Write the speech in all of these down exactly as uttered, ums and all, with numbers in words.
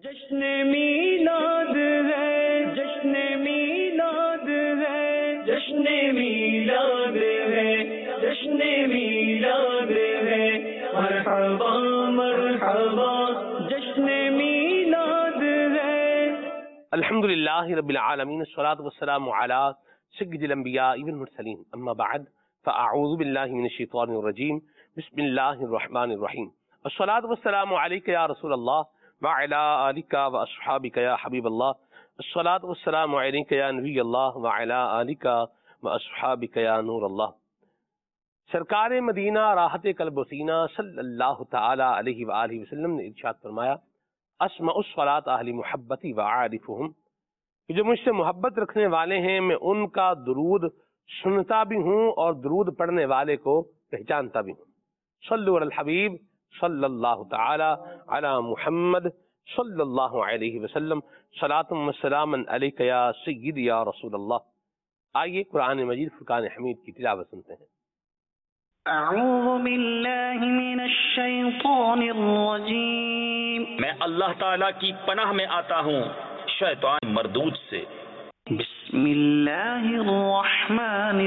جشن میلاد ہے، جشن میلاد ہے، جشن میلاد ہے، جشن میلاد ہے، مرحبا مرحبا جشن میلاد ہے۔ الحمدللہ رب العالمین، الصلاۃ والسلام علی سید الانبیاء والمرسلین، اما بعد فاعوذ باللہ من الشیطان الرجیم، بسم اللہ الرحمن الرحیم، الصلاۃ والسلام علیک یا رسول اللہ وعلی آلک واصحابک یا حبیب اللہ، الصلاۃ والسلام علیک یا نبی اللہ وعلی آلک واصحابک یا نور اللہ۔ سرکار مدینہ راحت قلب و سینہ صلی اللہ تعالی علیہ وآلہ وسلم نے ارشاد فرمایا، اسمع الصلاۃ اہل محبتی وعارفہم، کہ جو مجھ سے محبت رکھنے والے ہیں میں ان کا درود سنتا بھی ہوں اور درود پڑھنے والے کو پہچانتا بھی ہوں۔ صلو علی الحبیب صلی اللہ تعالی علی محمد صلی اللہ علیہ وسلم، صلاۃ و سلام علیک یا سید یا رسول اللہ۔ آئیے قرآن مجید فرقان حمید کی تلاوت سنتے ہیں۔ اعوذ باللہ من الشیطان الرجیم، میں اللہ تعالیٰ کی پناہ میں آتا ہوں شیطان مردود سے۔ بسم اللہ الرحمن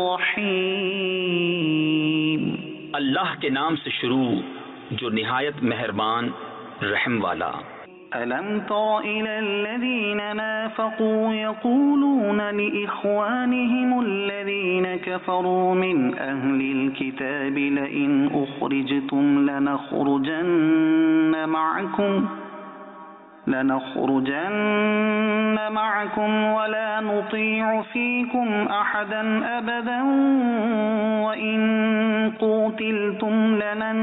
الرحیم، اللہ کے نام سے شروع جو نہایت مہربان رحم والا۔ ألم تر إلى الذين نافقوا يقولون لإخوانهم الذين كفروا من أهل الكتاب لئن أخرجتم لنخرجن معكم لنخرجن معكم ولا نطيع فيكم أحدا أبدا وإن قوتلتم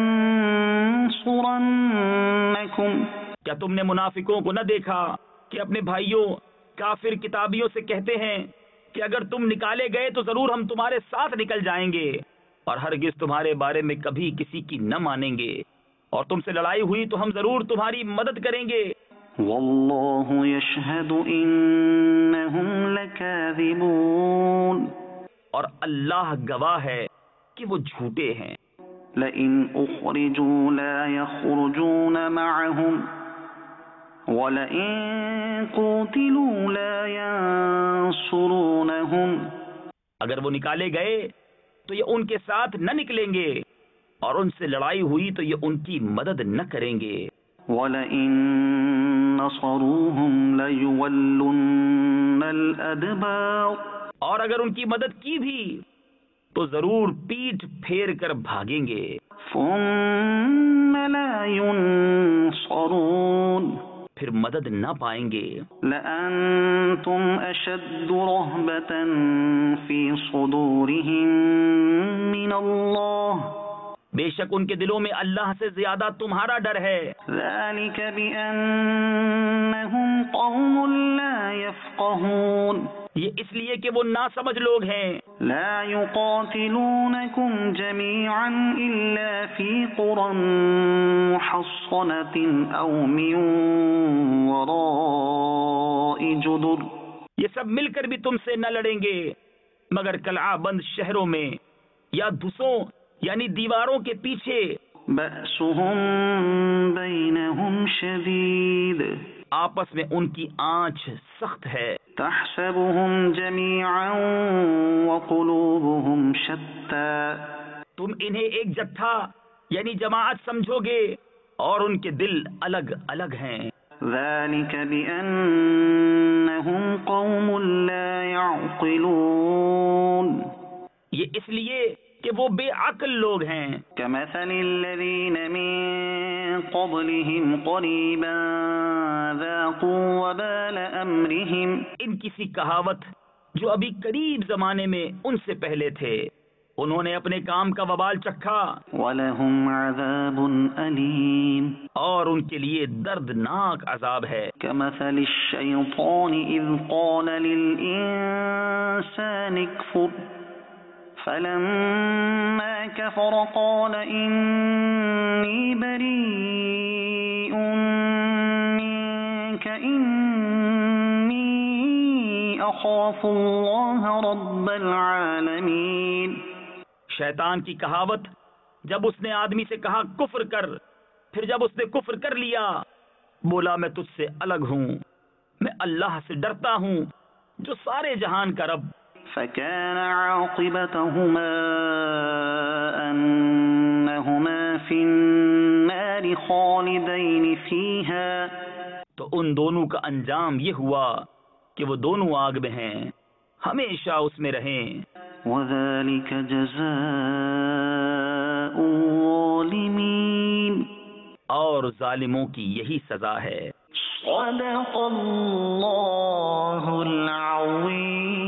لننصرنكم۔ کیا تم نے منافقوں کو نہ دیکھا کہ اپنے بھائیوں کافر کتابیوں سے کہتے ہیں کہ اگر تم نکالے گئے تو ضرور ہم تمہارے ساتھ نکل جائیں گے اور ہرگز تمہارے بارے میں کبھی کسی کی نہ مانیں گے، اور تم سے لڑائی ہوئی تو ہم ضرور تمہاری مدد کریں گے۔ واللہ یشہد انہم لکاذبون، اور اللہ گواہ ہے کہ وہ جھوٹے ہیں۔ لئن اخرجوا لا یخرجون معہم وَلَئِن قُوتِلُوا لَا يَنصُرُونَهُمْ، اگر وہ نکالے گئے تو یہ ان کے ساتھ نہ نکلیں گے، اور ان سے لڑائی ہوئی تو یہ ان کی مدد نہ کریں گے۔ وَلَئِن نَصَرُوهُمْ لَيُوَلُّنَّ الْأَدْبَارَ، اور اگر ان کی مدد کی بھی تو ضرور پیٹھ پھیر کر بھاگیں گے۔ ثُمَّ لَا يُنصَرُونَ، پھر مدد نہ پائیں گے۔ لَأَنْتُمْ أَشَدُّ رَهْبَةً فِي صُدُورِهِمْ مِنَ اللَّهِ، بے شک ان کے دلوں میں اللہ سے زیادہ تمہارا ڈر ہے۔ ذَلِكَ بِأَنَّهُمْ قَوْمٌ لَا يَفْقَهُونَ، یہ اس لیے کہ وہ ناسمجھ لوگ ہیں۔ لا يقاتلونكم جميعا إلا في قرى محصنة أو من وراء جدر، یہ سب مل کر بھی تم سے نہ لڑیں گے مگر قلعہ بند شہروں میں یا دھسوں یعنی دیواروں کے پیچھے۔ بأسهم بينهم شديد، آپس میں ان کی آنچ سخت ہے۔ تحسبهم جميعا وقلوبهم شتى، تم انہیں ایک جتھا یعنی جماعت سمجھو گے اور ان کے دل الگ الگ ہیں۔ ذلك بأنهم قوم لا يعقلون، یہ اس لیے کہ وہ بے عقل لوگ ہیں۔ كمثل الذين من قبلهم قريبا ذاقوا وبال أمرهم، ان کی سی کہاوت جو ابھی قریب زمانے میں ان سے پہلے تھے، انہوں نے اپنے کام کا وبال چکھا، وَلَهُمْ عَذَابٌ أَلِيمٌ، اور ان کے لیے دردناک عذاب ہے۔ كَمَثَلِ الشَّيْطَانِ إِذْ قَالَ لِلْإِنسَانِ اكْفُرْ فَلَمَّا كَفَرَ قَالَ إِنِّي بَرِيءٌ مِّنكَ إِنِّي أَخَافُ اللَّهَ رَبَّ الْعَالَمِينَ۔ شیطان کی کہاوت جب اس نے آدمی سے کہا کفر کر، پھر جب اس نے کفر کر لیا بولا میں تجھ سے الگ ہوں، میں اللہ سے ڈرتا ہوں جو سارے جہان کا رب۔ فكان عاقبتهما أنهما في النار خالدين فيها، تو ان دونوں کا انجام یہ ہوا کہ وہ دونوں آگ میں ہیں، ہمیشہ اس میں رہیں۔ وذلك جزاء الظالمين، اور ظالموں کی یہی سزا ہے۔ صدق اللہ العظیم۔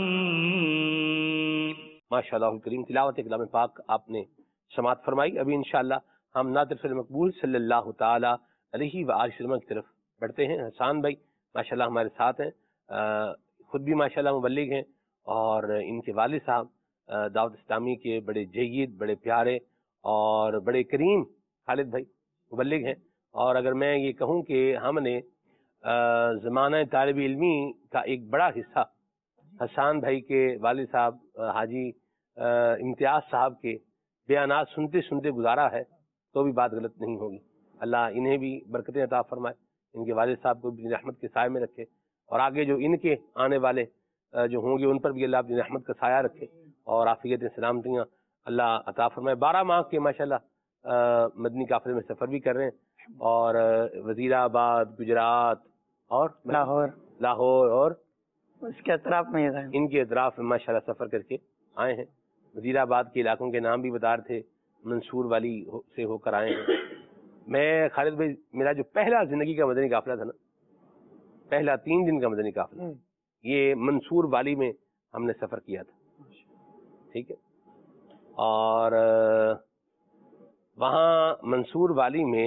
ماشاء اللہ کریم، تلاوت کلام پاک آپ نے سماعت فرمائی۔ ابھی انشاءاللہ ہم نعت رسول مقبول صلی اللہ تعالی علیہ وآلہ وسلم کی طرف بڑھتے ہیں۔ حسان بھائی ماشاءاللہ ہمارے ساتھ ہیں، خود بھی ماشاءاللہ مبلغ ہیں، اور ان کے والد صاحب دعوت اسلامی کے بڑے جید، بڑے پیارے اور بڑے کریم خالد بھائی مبلغ ہیں۔ اور اگر میں یہ کہوں کہ ہم نے زمانہ طالب علمی کا ایک بڑا حصہ حسان بھائی کے والد صاحب حاجی امتیاز صاحب کے بیانات سنتے سنتے گزارا ہے تو بھی بات غلط نہیں ہوگی۔ اللہ انہیں بھی برکتیں عطا فرمائے، ان کے والد صاحب کو بھی رحمت کے سائے میں رکھے، اور آگے جو ان کے آنے والے جو ہوں گے ان پر بھی اللہ اپنی رحمت کا سایہ رکھے اور عافیت سلامتیاں اللہ عطا فرمائے۔ بارہ ماہ کے ماشاءاللہ مدنی قافلے میں سفر بھی کر رہے ہیں، اور وزیر آباد، گجرات اور لاہور لاہور اور اس کے اطراف میں ان کے اطراف میں ماشاءاللہ سفر کر کے آئے ہیں۔ وزیر آباد کے علاقوں کے نام بھی بتا رہے تھے، منصور والی سے ہو کر آئے ہیں۔ میں خالد بھائی، میرا جو پہلا زندگی کا مدنی قافلہ تھا نا، پہلا تین دن کا مدنی قافلہ، یہ منصور والی میں ہم نے سفر کیا تھا، ٹھیک ہے۔ اور وہاں منصور والی میں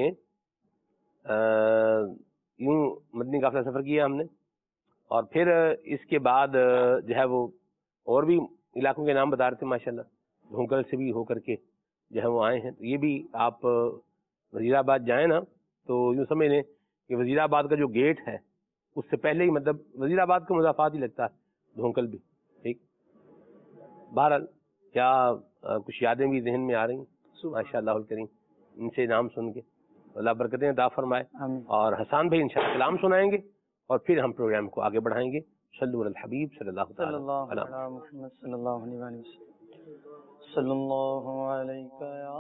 یوں مدنی قافلہ سفر کیا ہم نے، اور پھر اس کے بعد جو ہے وہ اور بھی علاقوں کے نام بتا رہے تھے ماشاءاللہ، ڈھونکل سے بھی ہو کر کے جو ہے وہ آئے ہیں۔ تو یہ بھی آپ وزیر آباد جائیں نا تو یوں سمجھ لیں کہ وزیر آباد کا جو گیٹ ہے اس سے پہلے ہی مطلب وزیر آباد کا مضافات ہی لگتا ہے، ڈھونکل بھی، ٹھیک۔ بہرحال کیا کچھ یادیں بھی ذہن میں آ رہی ہیں ماشاء اللہ الکریم ان سے نام سن کے، اللہ برکتیں عطا فرمائے۔ اور حسان بھائی انشاءاللہ کلام سنائیں گے اور پھر ہم پروگرام کو آگے بڑھائیں گے۔ صلو علی الحبیب صلی اللہ صلی تعالی اللہ علیہ علی محمد صلی اللہ علیہ وسلم۔ صلی اللہ علیہ یا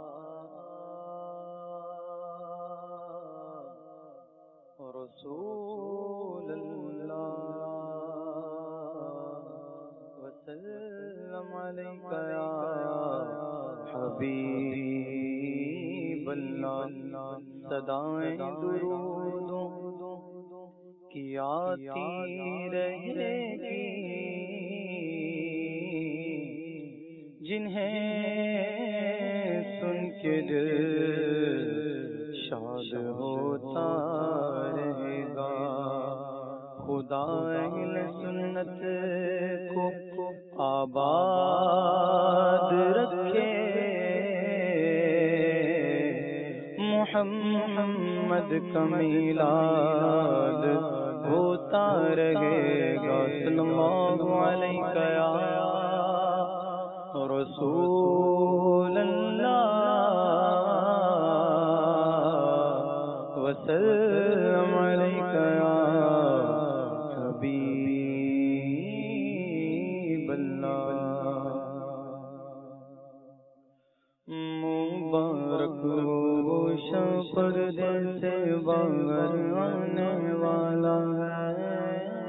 رسول اللہ وسلم علیک یا حبیب اللہ۔ صدائیں درود کی آتی رہے گی جنہیں سن کے دل شاد ہوتا رہے گا۔ خدا اہل سنت کو آباد رکھے، محمد کا میلاد ہوتا رہے گا۔ صلی اللہ علیہ یا رسول اللہ وسلم علیک یا حبیب اللہ۔ مبارک ہو شب پردے سے باہر آنے والا ہے،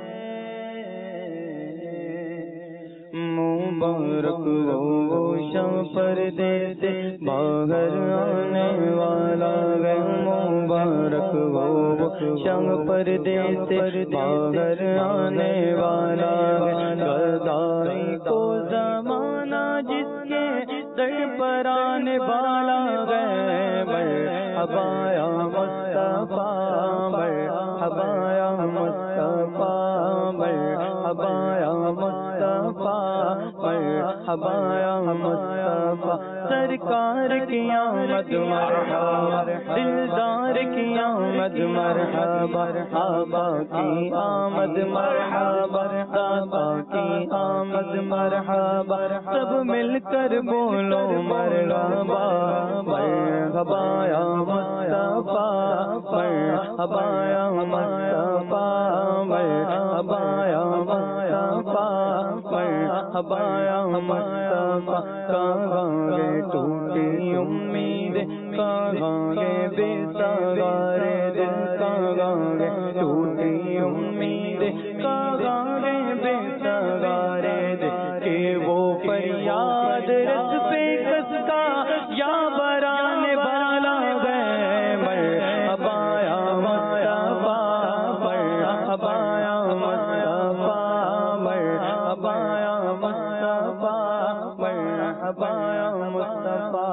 مبارک ہو شب پردے سے باہر آنے والا ہے، مبارک ہو شب پردے سے باہر آنے والا ہے۔ گدائی کو زمانہ جس کے در پر آنے والا ہے، مرحبا یا مصطفیٰ، مرحبا یا مصطفیٰ، مرحبا یا مصطفیٰ، مرحبا یا مصطفیٰ سرکار کی آمد مرحبا دلدار کی آمد مرحبا آبا کی آمد مرحبا دادا کی آمد مرحبا سب مل کر بولو مرحبا مرحبا یا مصطفیٰ مرحبا یا مصطفیٰ مرحبا یا مصطفیٰ مرحبا یا مصطفیٰ کہاں گے ٹوٹی امید کہاں گے بے سہار دل کہاں گے ٹوٹی امید کہاں گے بے سہار دل کہ وہ فریاد رس پہ کس کا یا برانے والا گئے مرحبا یا مصطفیٰ مرحبا یا مصطفیٰ مرحبا یا مصطفیٰ مرحبا یا مصطفیٰ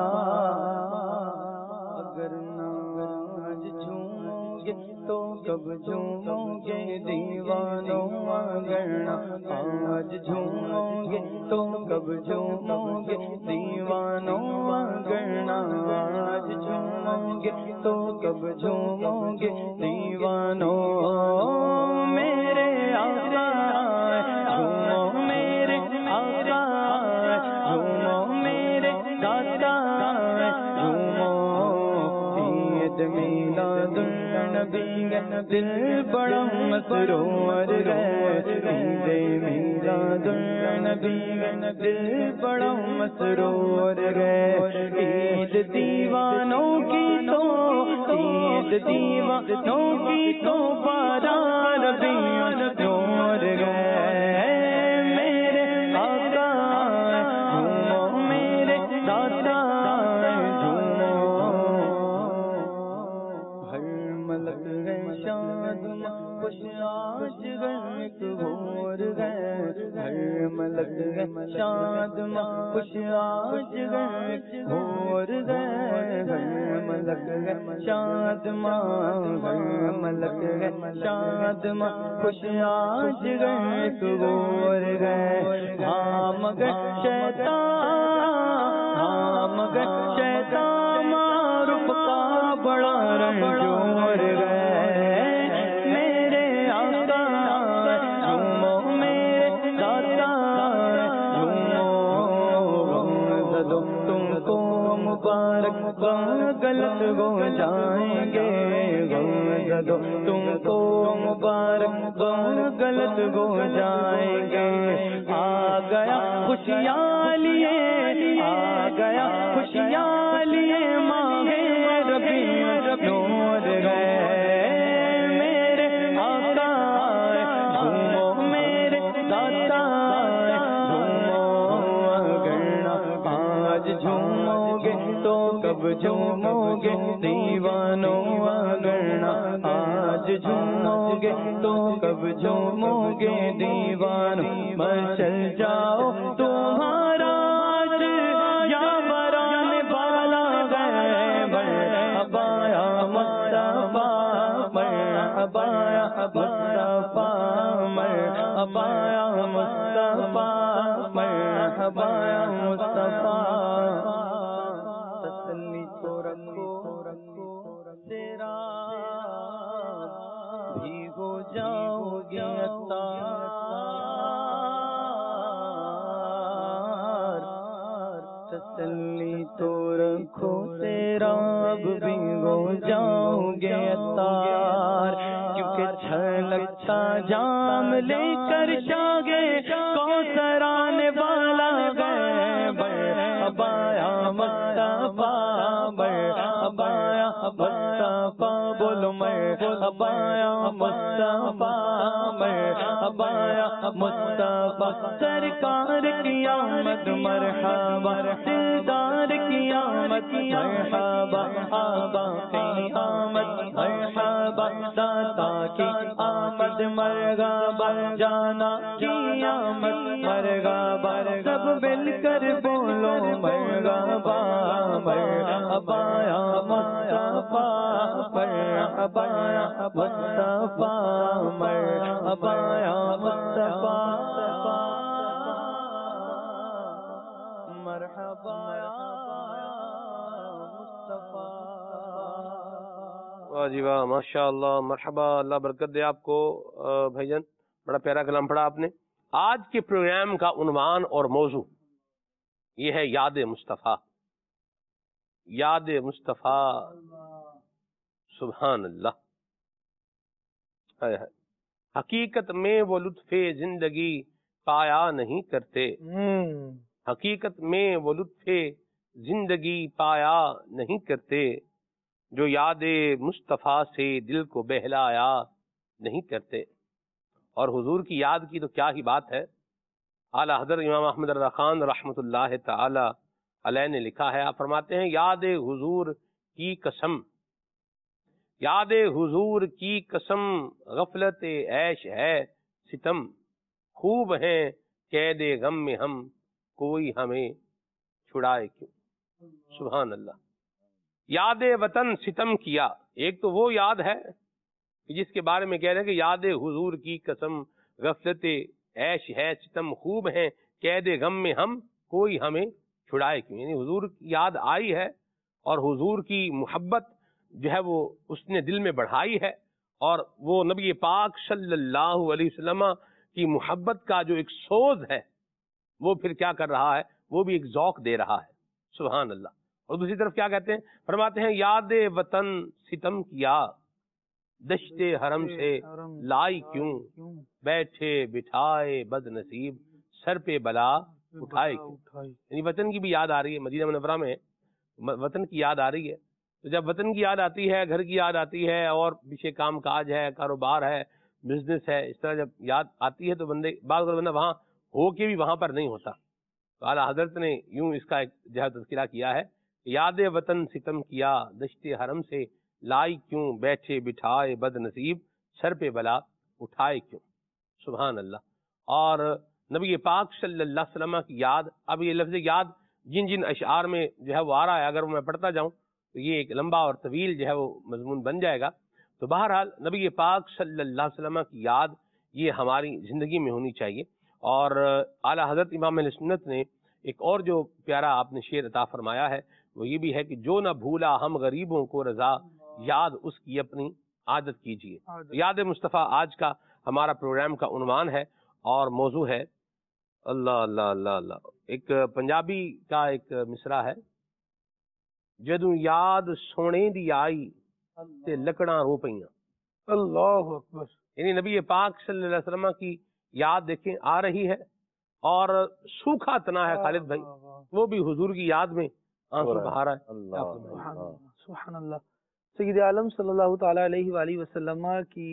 اگر ناز جھومو گے تو کب جھومو گے دیوانوں اگر آج جھومو گے تو کب جھومو گے دیوانوں اگر آج جھومو گے تو کب جھومو گے دیوانوں میرے آقا جھومو میرے آقا جھومو میرے دادا جھومو عید میلاد النبی دل بڑا مسرور ہے عید میلاد النبی دل بڑا مسرور ہے عید دیوانوں کی تو عید دیوانوں کی تو باران ربیع نور گئے میرے آقا جھومو میرے دادا جھومو ہر ملک ہے شاد خوش آج غرق گھور گئے ہر ملک ہے شاد خوش آج غرق گھور گئے ہر ملک ہے شاد ہر ملک ہے شاد خوش آج غرق گھور گئے ہاں مگر شیطان ہاں مگر شیطان معروف کا بڑا رنجور گئے میرے آقا جھومو میرے دادا جھومو زدو تم کو مبارک غلط ہو جائیں گے زدو تم کو مبارک غلط ہو جائیں گے آ گیا خوشیاں لیے آ گیا خوشیاں لیے ماہ ربیع نور گئے میرے آقا جھومو میرے دادا جھومو اگر آج جھومو گے تو کب جھومو گے دیوانوں اگر آج جھومو گے تو کب جھومو گے دیوانوں مچل جاؤ تمہارا آج یا برانے والا گئے مرحبا یا مصطفیٰ مرحبا یا مصطفیٰ مرحبا یا مصطفیٰ مرحبا یا مصطفیٰ تسلی تو رکھو تیرا بھی ہو جاؤ گے تسلی تو رکھو تیرا اب بھی ہو جاؤ گے اتار کیونکہ چھلکتا جام لے کر شاگے کوثر آنے والا گئے مرحبا یا مصطفیٰ مرحبا یا مصطفیٰ بولو مرحبا یا مصطفیٰ مرحبا یا مصطفیٰ سرکار کی آمد مرحبا دلدار کی آمد مرحبا آبا کی آمد مرحبا دادا کی آمد مرحبا جانا کی آمد مرحبا سب مل کر بولو مرحبا مرحبا یا مصطفیٰ مرحبا یا مصطفیٰ مرحبا یا مصطفیٰ واہ جی واہ، ماشاء اللہ، مرحبا، اللہ برکت دے آپ کو بھائی جان، بڑا پیارا کلام پڑھا آپ نے۔ آج کے پروگرام کا عنوان اور موضوع یہ ہے یاد مصطفیٰ، یاد مصطفیٰ، سبحان اللہ۔ حقیقت میں وہ لطف زندگی پایا نہیں کرتے، حقیقت میں وہ لطف زندگی پایا نہیں کرتے، جو یاد مصطفیٰ سے دل کو بہلایا نہیں کرتے۔ اور حضور کی یاد کی تو کیا ہی بات ہے۔ اعلیٰ حضرت امام احمد رضا خان رحمۃ اللہ تعالی علیہ نے لکھا ہے، آپ فرماتے ہیں یاد حضور کی قسم، یاد حضور کی قسم، غفلت عیش ہے ستم، خوب ہیں قید غم میں ہم، کوئی ہمیں چھڑائے کیوں۔ سبحان اللہ۔ یاد وطن ستم کیا، ایک تو وہ یاد ہے جس کے بارے میں کہہ رہے ہیں کہ یاد حضور کی قسم، غفلت عیش ہے ستم، خوب ہیں قید غم میں ہم، کوئی ہمیں چھڑائے کیوں۔ یعنی حضور کی یاد آئی ہے اور حضور کی محبت جو ہے وہ اس نے دل میں بڑھائی ہے، اور وہ نبی پاک صلی اللہ علیہ وسلم کی محبت کا جو ایک سوز ہے وہ پھر کیا کر رہا ہے، وہ بھی ایک ذوق دے رہا ہے۔ سبحان اللہ۔ اور دوسری طرف کیا کہتے ہیں، فرماتے ہیں یاد وطن ستم کیا، دشت حرم سے لائی کیوں، بیٹھے بٹھائے بد نصیب، سر پہ بلا اٹھائے کیوں۔ یعنی وطن کی بھی یاد آ رہی ہے، مدینہ منورہ میں وطن کی یاد آ رہی ہے۔ تو جب وطن کی یاد آتی ہے، گھر کی یاد آتی ہے، اور پیچھے کام کاج ہے، کاروبار ہے، بزنس ہے، اس طرح جب یاد آتی ہے تو بندے بعض اوقات بندہ وہاں ہو کے بھی وہاں پر نہیں ہوتا۔ تو اعلیٰ حضرت نے یوں اس کا ایک جو ہے تذکرہ کیا ہے، یاد وطن ستم کیا، دشت حرم سے لائی کیوں، بیٹھے بٹھائے بد نصیب، سر پہ بلا اٹھائے کیوں۔ سبحان اللہ۔ اور نبی پاک صلی اللہ علیہ وسلم کی یاد، اب یہ لفظ یاد جن جن اشعار میں جو ہے وہ آ رہا ہے، اگر میں پڑھتا جاؤں تو یہ ایک لمبا اور طویل جو ہے وہ مضمون بن جائے گا۔ تو بہرحال نبی پاک صلی اللہ علیہ وسلم کی یاد یہ ہماری زندگی میں ہونی چاہیے۔ اور اعلیٰ حضرت امام اہل سنت نے ایک اور جو پیارا آپ نے شعر عطا فرمایا ہے وہ یہ بھی ہے کہ جو نہ بھولا ہم غریبوں کو رضا، یاد اس کی اپنی عادت کیجیے۔ یاد مصطفیٰ آج کا ہمارا پروگرام کا عنوان ہے اور موضوع ہے اللہ اللہ اللہ اللہ۔ ایک پنجابی کا ایک مصرع ہے، جدوں یاد سونے دی آئی تے لکڑاں رو پئیاں۔ اللہ اکبر۔ یعنی نبی پاک صلی اللہ علیہ وسلم کی یاد دیکھیں آ رہی ہے، اور سوکھا تنا ہے خالد بھائی، وہ بھی حضور کی یاد میں آنسو بہا رہا ہے۔ سبحان اللہ۔ سید عالم صلی اللہ تعالی علیہ وآلہ وسلم کی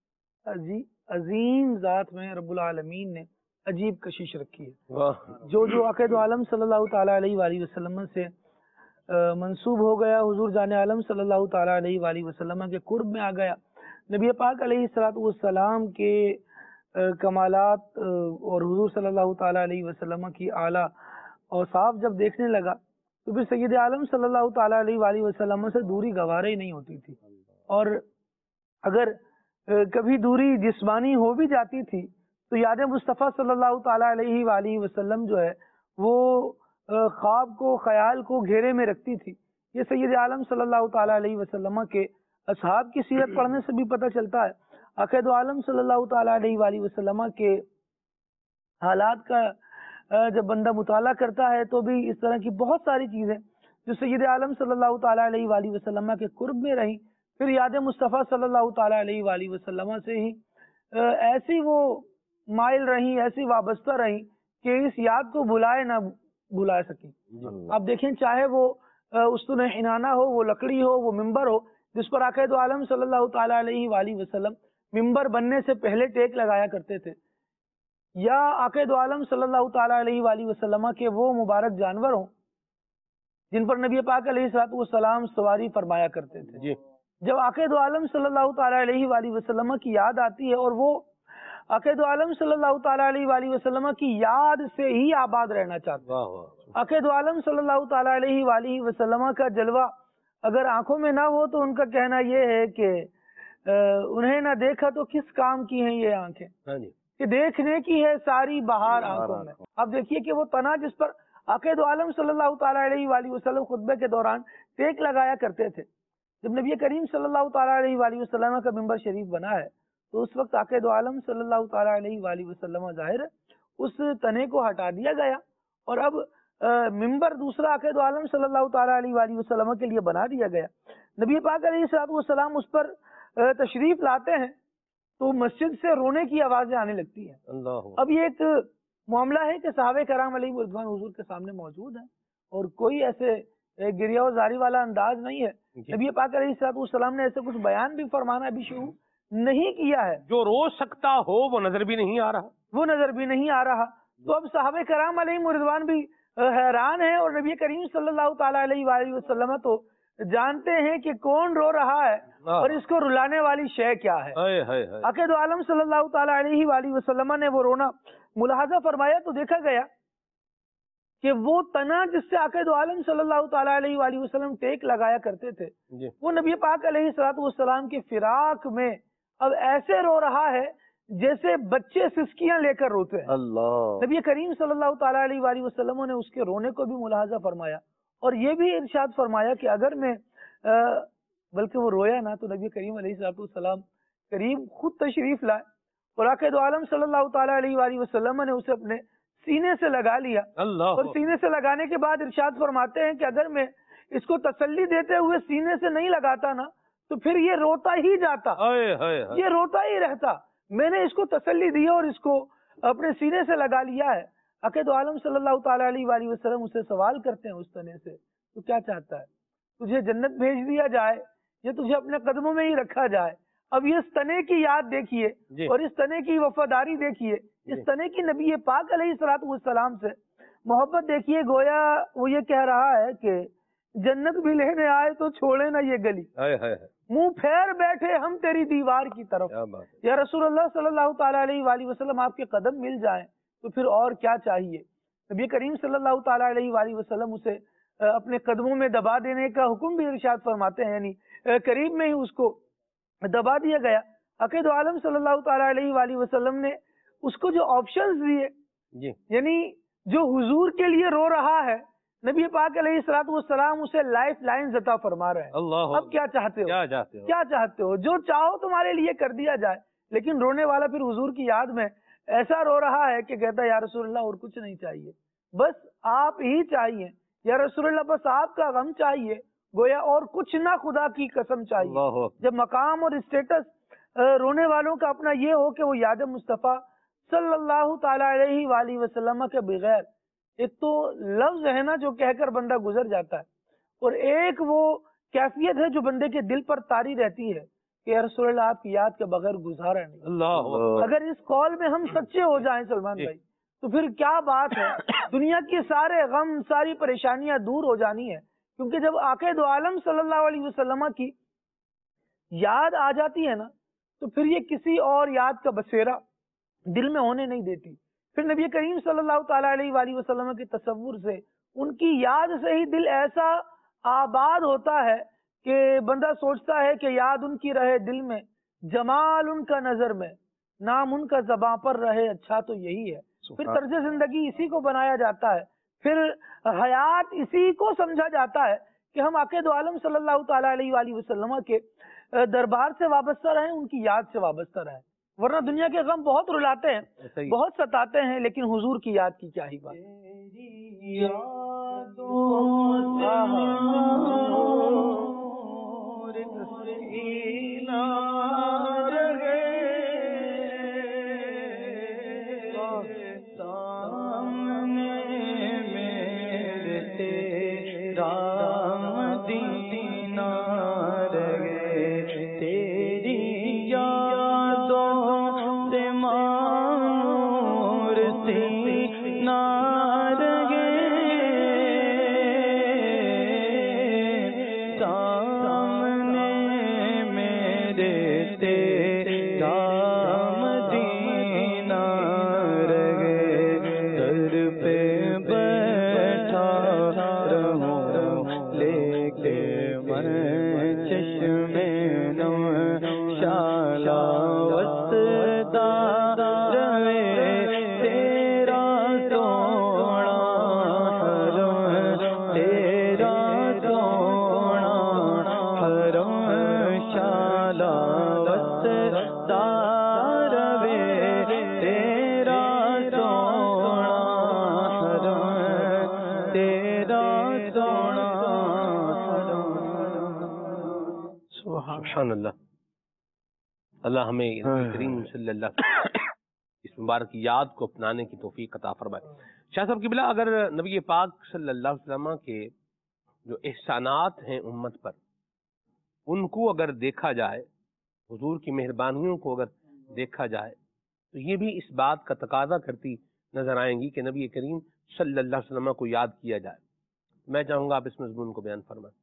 عظیم ذات میں رب العالمین نے عجیب کشش رکھی ہے۔ جو جو عقید عالم صلی اللہ تعالی علیہ وآلہ وسلم سے منسوب ہو گیا، حضور جان عالم صلی اللہ تعالی علیہ وآلہ وسلم کے قرب میں آ گیا، نبی پاک علیہ الصلوۃ والسلام کے کمالات اور حضور صلی اللہ تعالی علیہ وسلم کی اعلیٰ اوصاف جب دیکھنے لگا تو پھر سید عالم صلی اللہ تعالی علیہ وآلہ وسلم سے دوری گوارا ہی نہیں ہوتی تھی، اور اگر کبھی دوری جسمانی ہو بھی جاتی تھی تو یاد مصطفیٰ صلی اللہ تعالی علیہ وآلہ وسلم جو ہے وہ خواب کو، خیال کو گھیرے میں رکھتی تھی۔ یہ سید عالم صلی اللہ تعالی علیہ وسلم کے اصحاب کی سیرت پڑھنے سے بھی پتہ چلتا ہے۔ عقید عالم صلی اللہ تعالی علیہ وآلہ وسلم کے حالات کا جب بندہ مطالعہ کرتا ہے تو بھی اس طرح کی بہت ساری چیزیں جو سید عالم صلی اللہ تعالی علیہ وآلہ وسلم کے قرب میں رہیں، پھر یاد مصطفیٰ صلی اللہ تعالی علیہ وآلہ وسلم سے ہی ایسی وہ مائل رہیں، ایسی وابستہ رہیں کہ اس یاد کو بلائے نہ بلا سکیں۔ اب دیکھیں، چاہے وہ استون حنانہ ہو، وہ لکڑی ہو، وہ ممبر ہو جس پر عقید عالم صلی اللہ تعالی علیہ وآلہ وسلم ممبر بننے سے پہلے ٹیک لگایا کرتے تھے، یا عقید عالم صلی اللہ تعالی علیہ وآلہ وسلم کے وہ مبارک جانور ہوں جن پر نبی پاک علیہ الصلوۃ والسلام سواری فرمایا کرتے تھے۔ جی جب عقید عالم صلی اللہ تعالی علیہ وآلہ وسلم کی یاد آتی ہے اور وہ عقید عالم صلی اللہ تعالی علیہ وآلہ وسلم کی یاد سے ہی آباد رہنا چاہتے ہیں، عقید عالم صلی اللہ تعالی علیہ وآلہ وسلم کا جلوہ اگر آنکھوں میں نہ ہو تو ان کا کہنا یہ ہے کہ انہیں نہ دیکھا تو کس کام کی ہیں یہ آنکھیں، کہ دیکھنے کی ہے ساری بہار آنکھوں میں۔ اب دیکھیے کہ وہ تنا جس پر عقید عالم صلی اللہ تعالی علیہ وآلہ وسلم خطبے کے دوران ٹیک لگایا کرتے تھے، جب نبی کریم صلی اللہ تعالیٰ علیہ وآلہ وسلم کا ممبر شریف بنا ہے تو اس وقت عقائد عالم صلی اللہ تعالیٰ علیہ وآلہ وسلم ظاہر اس تنے کو ہٹا دیا گیا اور اب ممبر دوسرا عقائد عالم صلی اللہ تعالیٰ علیہ وآلہ وسلم کے لیے بنا دیا گیا. نبی پاک علیہ الصلوۃ والسلام اس پر تشریف لاتے ہیں تو مسجد سے رونے کی آوازیں آنے لگتی ہیں. اللہ. اب یہ ایک معاملہ ہے کہ صحابہ کرام علیہ رضوان حضور کے سامنے موجود ہیں اور کوئی ایسے گریہ و زاری والا انداز نہیں ہے. نبی پاک علیہ الصلوۃ والسلام نے ایسے کچھ بیان بھی فرمانا بھی شروع نہیں کیا ہے. جو رو سکتا ہو وہ نظر بھی نہیں آ رہا وہ نظر بھی نہیں آ رہا تو اب صحابہ کرام علیہ رضوان بھی حیران ہیں اور نبی کریم صلی اللہ تعالیٰ علیہ وآلہ وسلم تو جانتے ہیں کہ کون رو رہا ہے اور اس کو رلانے والی شے کیا ہے. عقائد عالم صلی اللہ تعالیٰ علیہ وآلہ وسلم نے وہ رونا ملاحظہ فرمایا تو دیکھا گیا کہ وہ تنا جس سے عقائد عالم صلی اللہ تعالیٰ علیہ وآلہ وسلم ٹیک لگایا کرتے تھے وہ نبی پاک علیہ الصلوۃ والسلام کے فراق میں اب ایسے رو رہا ہے جیسے بچے سسکیاں لے کر روتے ہیں. اللہ. نبی کریم صلی اللہ تعالیٰ علیہ وآلہ وسلم نے اس کے رونے کو بھی ملاحظہ فرمایا اور یہ بھی ارشاد فرمایا کہ اگر میں بلکہ وہ رویا نہ تو نبی کریم علیہ الصلوۃ والسلام کریم خود تشریف لائے اور عقائد عالم صلی اللہ تعالیٰ علیہ وآلہ وسلم نے اسے اپنے سینے سے لگا لیا. اللہ. اور سینے سے لگانے کے بعد ارشاد فرماتے ہیں کہ اگر میں اس کو تسلی دیتے ہوئے سینے سے نہیں لگاتا نا تو پھر یہ روتا ہی جاتا یہ روتا ہی رہتا. میں نے اس کو تسلی دی اور اس کو اپنے سینے سے لگا لیا ہے. عقائد عالم صلی اللہ تعالیٰ علیہ وآلہ وسلم اسے سوال کرتے ہیں اس تنے سے تو کیا چاہتا ہے تجھے جنت بھیج دیا جائے یا تجھے اپنے قدموں میں ہی رکھا جائے. اب یہ اس تنے کی یاد دیکھیے اور اس تنے کی وفاداری دیکھیے اس تنے کی نبی پاک علیہ الصلوۃ والسلام سے محبت دیکھیے. گویا وہ یہ کہہ رہا ہے کہ جنت بھی لینے آئے تو چھوڑے نہ یہ گلی منہ پھیر بیٹھے ہم تیری دیوار کی طرف. یا رسول اللہ صلی اللہ تعالیٰ علیہ وآلہ وسلم آپ کے قدم مل جائیں تو پھر اور کیا چاہیے. نبی کریم صلی اللہ تعالیٰ علیہ وآلہ وسلم اسے اپنے قدموں میں دبا دینے کا حکم بھی ارشاد فرماتے ہیں یعنی قریب میں ہی اس کو دبا دیا گیا. عقائد عالم صلی اللہ تعالیٰ علیہ وآلہ وسلم نے اس کو جو آپشنز دیے یعنی جو حضور کے لیے رو رہا ہے نبی پاک علیہ الصلوۃ والسلام اسے لائف لائن عطا فرما رہے ہیں. اللہ. اب کیا چاہتے ہو کیا چاہتے ہو کیا چاہتے ہو جو چاہو تمہارے لیے کر دیا جائے. لیکن رونے والا پھر حضور کی یاد میں ایسا رو رہا ہے کہ کہتا ہے یا رسول اللہ اور کچھ نہیں چاہیے بس آپ ہی چاہیے. یا رسول اللہ بس آپ کا غم چاہیے گویا اور کچھ نہ خدا کی قسم چاہیے. جب مقام اور اسٹیٹس رونے والوں کا اپنا یہ ہو کہ وہ یاد مصطفیٰ صلی اللہ تعالیٰ علیہ وآلہ وسلم کے بغیر ایک تو لفظ ہے نا جو کہہ کر بندہ گزر جاتا ہے اور ایک وہ کیفیت ہے جو بندے کے دل پر طاری رہتی ہے کہ یا رسول اللہ آپ کی یاد کے بغیر گزارا نہیں. اللہ. اگر اس قول میں ہم سچے ہو جائیں سلمان بھائی تو پھر کیا بات ہے. دنیا کے سارے غم ساری پریشانیاں دور ہو جانی ہے کیونکہ جب عقائد عالم صلی اللہ علیہ وسلم کی یاد آ جاتی ہے نا تو پھر یہ کسی اور یاد کا بسیرا دل میں ہونے نہیں دیتی. پھر نبی کریم صلی اللہ تعالیٰ علیہ وآلہ وسلم کے تصور سے ان کی یاد سے ہی دل ایسا آباد ہوتا ہے کہ بندہ سوچتا ہے کہ یاد ان کی رہے دل میں جمال ان کا نظر میں نام ان کا زباں پر رہے اچھا تو یہی ہے. پھر طرز زندگی اسی کو بنایا جاتا ہے پھر حیات اسی کو سمجھا جاتا ہے کہ ہم عقائد عالم صلی اللہ تعالیٰ علیہ وآلہ وسلم کے دربار سے وابستہ رہیں ان کی یاد سے وابستہ رہیں. ورنہ دنیا کے غم بہت رلاتے ہیں بہت ستاتے ہیں لیکن حضور کی یاد کی کیا ہی بات. سامنے میں سبحان اللہ. اللہ ہمیں نبی کریم صلی اللہ علیہ وسلم اس مبارک یاد کو اپنانے کی توفیق عطا فرمائے. شاہ صاحب قبلہ، اگر نبی پاک صلی اللہ علیہ وسلم کے جو احسانات ہیں امت پر، ان کو اگر دیکھا جائے، حضور کی مہربانیوں کو اگر دیکھا جائے، تو یہ بھی اس بات کا تقاضا کرتی نظر آئیں گی کہ نبی کریم صلی اللہ علیہ وسلم کو یاد کیا جائے. میں چاہوں گا آپ اس مضمون کو بیان فرمائیں.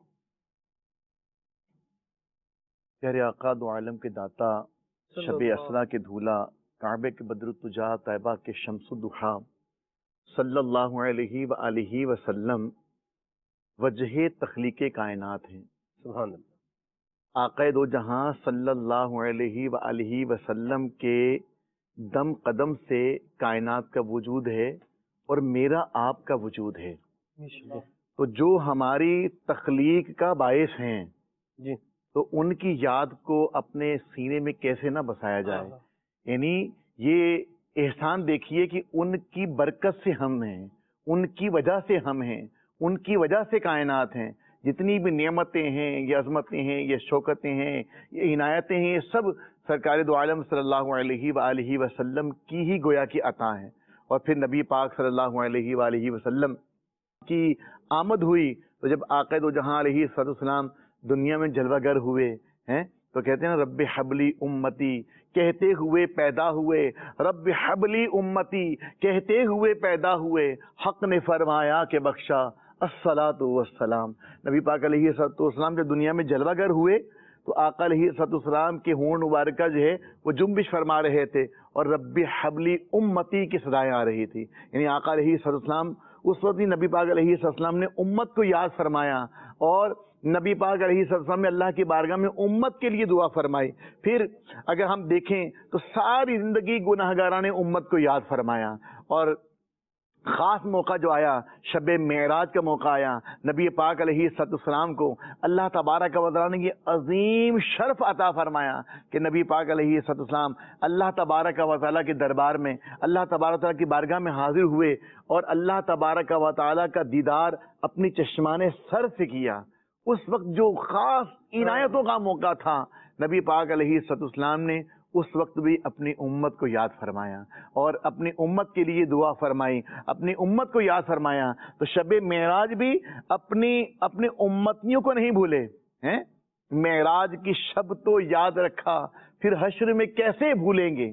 پیارے آقا دو عالم کے داتا، شب اسرا کے دھولا، کعبے کے بدر التجا، طیبہ کے شمس الضحیٰ، صلی اللہ علیہ وآلہ وسلم وجہ تخلیق کائنات ہیں. سبحان اللہ. آقا دو جہاں صلی اللہ علیہ وآلہ وسلم کے دم قدم سے کائنات کا وجود ہے اور میرا آپ کا وجود ہے. تو جو ہماری تخلیق کا باعث ہیں جی، تو ان کی یاد کو اپنے سینے میں کیسے نہ بسایا جائے. یعنی یہ احسان دیکھیے کہ ان کی برکت سے ہم ہیں، ان کی وجہ سے ہم ہیں، ان کی وجہ سے کائنات ہیں. جتنی بھی نعمتیں ہیں، یہ عظمتیں ہیں، یہ شوکتیں ہیں، یہ عنایتیں ہیں، یہ سب سرکار دو عالم صلی اللہ علیہ وآلہ وسلم کی ہی گویا کی عطا ہیں. اور پھر نبی پاک صلی اللہ علیہ وآلہ وسلم کی آمد ہوئی تو جب آقا دو جہاں علیہ السلام دنیا میں جلوہ گر ہوئے ہیں تو کہتے ہیں نا رب حبلی امتی، کہتے ہوئے پیدا ہوئے. رب حبلی امتی کہتے ہوئے پیدا ہوئے. حق نے فرمایا کہ بخشا الصلاۃ والسلام. نبی پاک علیہ السلام جب دنیا میں جلوہ گر ہوئے تو آقا علیہ السلام کے ہونٹ مبارکہ جو ہے وہ جنبش فرما رہے تھے اور رب حبلی امتی کی صدائیں آ رہی تھی. یعنی آقا علیہ السلام اس وقت ہی نبی پاک علیہ السلام نے امت کو یاد فرمایا اور نبی پاک علیہ السلام نے اللہ کی بارگاہ میں امت کے لیے دعا فرمائی. پھر اگر ہم دیکھیں تو ساری زندگی گناہگاران نے امت کو یاد فرمایا اور خاص موقع جو آیا شب معراج کا موقع آیا. نبی پاک علیہ السلام کو اللہ تبارک و تعالیٰ نے یہ عظیم شرف عطا فرمایا کہ نبی پاک علیہ السلام اللہ تبارک و تعالیٰ کے دربار میں، اللہ تبارک و تعالیٰ کی بارگاہ میں حاضر ہوئے اور اللہ تبارک و تعالیٰ کا دیدار اپنی چشمان سر سے کیا. اس وقت جو خاص عنایتوں کا موقع تھا، نبی پاک علیہ السلام نے اس وقت بھی اپنی امت کو یاد فرمایا اور اپنی امت کے لیے دعا فرمائی، اپنی امت کو یاد فرمایا. تو شب معراج بھی اپنی اپنے امتیوں کو نہیں بھولے ہیں. معراج کی شب تو یاد رکھا، پھر حشر میں کیسے بھولیں گے.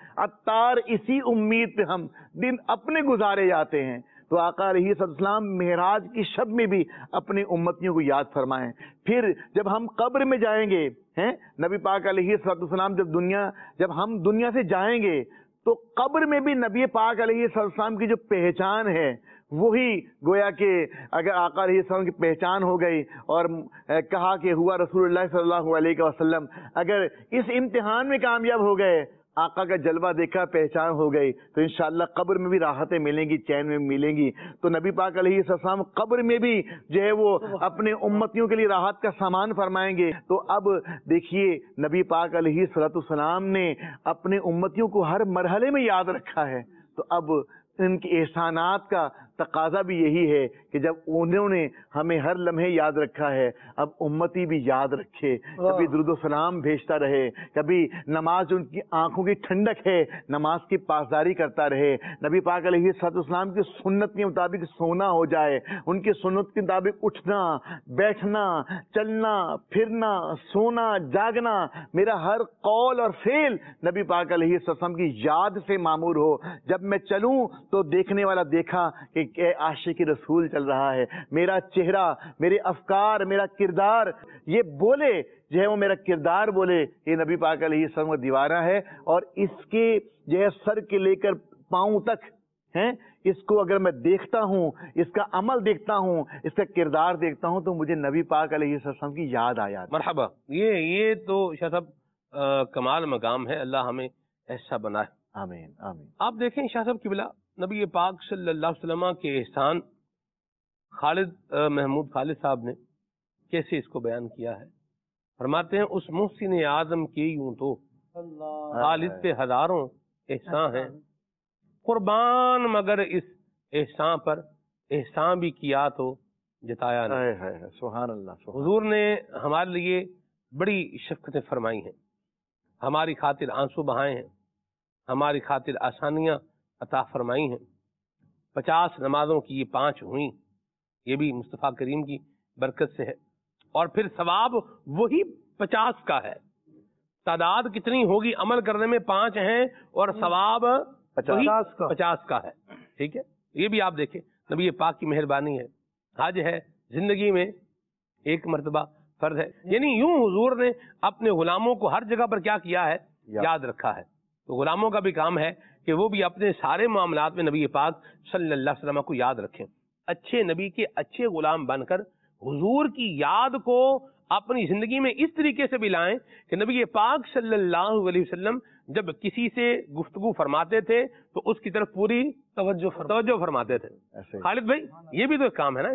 عطار اسی امید پہ ہم دن اپنے گزارے جاتے ہیں. تو آقا علیہ السلام معراج کی شب میں بھی اپنے امتیوں کو یاد فرمائیں. پھر جب ہم قبر میں جائیں گے ہیں نبی پاک علیہ السلام جب دنیا جب ہم دنیا سے جائیں گے تو قبر میں بھی نبی پاک علیہ السلام کی جو پہچان ہے وہی گویا کہ اگر آقا علیہ السلام کی پہچان ہو گئی اور کہا کہ ہوا رسول اللہ صلی اللہ علیہ وسلم، اگر اس امتحان میں کامیاب ہو گئے، آقا کا جلوہ دیکھا، پہچان ہو گئی، تو انشاءاللہ قبر میں بھی راحتیں ملیں گی، چین میں ملیں گی. تو نبی پاک علیہ السلام قبر میں بھی جو ہے وہ اپنے امتیوں کے لیے راحت کا سامان فرمائیں گے. تو اب دیکھیے نبی پاک علیہ السلام نے اپنے امتیوں کو ہر مرحلے میں یاد رکھا ہے. تو اب ان کے احسانات کا تقاضا بھی یہی ہے کہ جب انہوں نے ہمیں ہر لمحے یاد رکھا ہے، اب امتی بھی یاد رکھے، کبھی درود و سلام بھیجتا رہے، کبھی نماز ان کی آنکھوں کی ٹھنڈک ہے، نماز کی پاسداری کرتا رہے، نبی پاک علیہ السلام کی سنت کے مطابق سونا ہو جائے، ان کی سنت کے مطابق اٹھنا، بیٹھنا، چلنا، پھرنا، سونا، جاگنا، میرا ہر قول اور فعل نبی پاک علیہ السلام کی یاد سے معمور ہو. جب میں چلوں تو دیکھنے والا دیکھا کہ کہ عاشق رسول چل رہا ہے، میرا چہرہ، میرے افکار، میرا کردار یہ بولے جو ہے وہ میرا کردار بولے یہ نبی پاک علیہ السلام کا دیوانہ ہے. اور اس کے جو ہے سر کے لے کر پاؤں تک ہیں، اس کو اگر میں دیکھتا ہوں، اس کا عمل دیکھتا ہوں، اس کا کردار دیکھتا ہوں تو مجھے نبی پاک علیہ السلام کی یاد آ جاتی ہے. مرحبا. یہ یہ تو شاہ صاحب کمال مقام ہے، اللہ ہمیں ایسا بنائے. آمین آمین. آپ دیکھیں شاہ صاحب کی بلا نبی پاک صلی اللہ علیہ وسلم کے احسان خالد محمود خالد صاحب نے کیسے اس کو بیان کیا ہے. فرماتے ہیں اس محسن اعظم کی یوں تو خالد پہ ہزاروں احسان ہیں، قربان مگر اس احسان پر احسان بھی کیا تو جتایا نہیں. سبحان اللہ. حضور نے ہمارے لیے بڑی شفقتیں فرمائی ہیں، ہماری خاطر آنسو بہائے ہیں، ہماری خاطر آسانیاں عطا فرمائی ہیں. پچاس نمازوں کی یہ پانچ ہوئیں، یہ بھی مصطفیٰ کریم کی برکت سے ہے. اور پھر ثواب وہی پچاس کا ہے. تعداد کتنی ہوگی؟ عمل کرنے میں پانچ ہیں اور ثواب پچاس کا پچاس کا ہے. ٹھیک ہے، یہ بھی آپ دیکھیں نبی پاک کی مہربانی ہے. حج ہے زندگی میں ایک مرتبہ فرض ہے، یعنی یوں حضور نے اپنے غلاموں کو ہر جگہ پر کیا کیا ہے؟ یاد رکھا ہے. تو غلاموں کا بھی کام ہے کہ وہ بھی اپنے سارے معاملات میں نبی پاک صلی اللہ علیہ وسلم کو یاد رکھیں. اچھے نبی کے اچھے غلام بن کر حضور کی یاد کو اپنی زندگی میں اس طریقے سے بھی لائیں کہ نبی پاک صلی اللہ علیہ وسلم جب کسی سے گفتگو فرماتے تھے تو اس کی طرف پوری توجہ توجہ فرماتے تھے. خالد بھائی یہ بھی تو ایک کام ہے نا.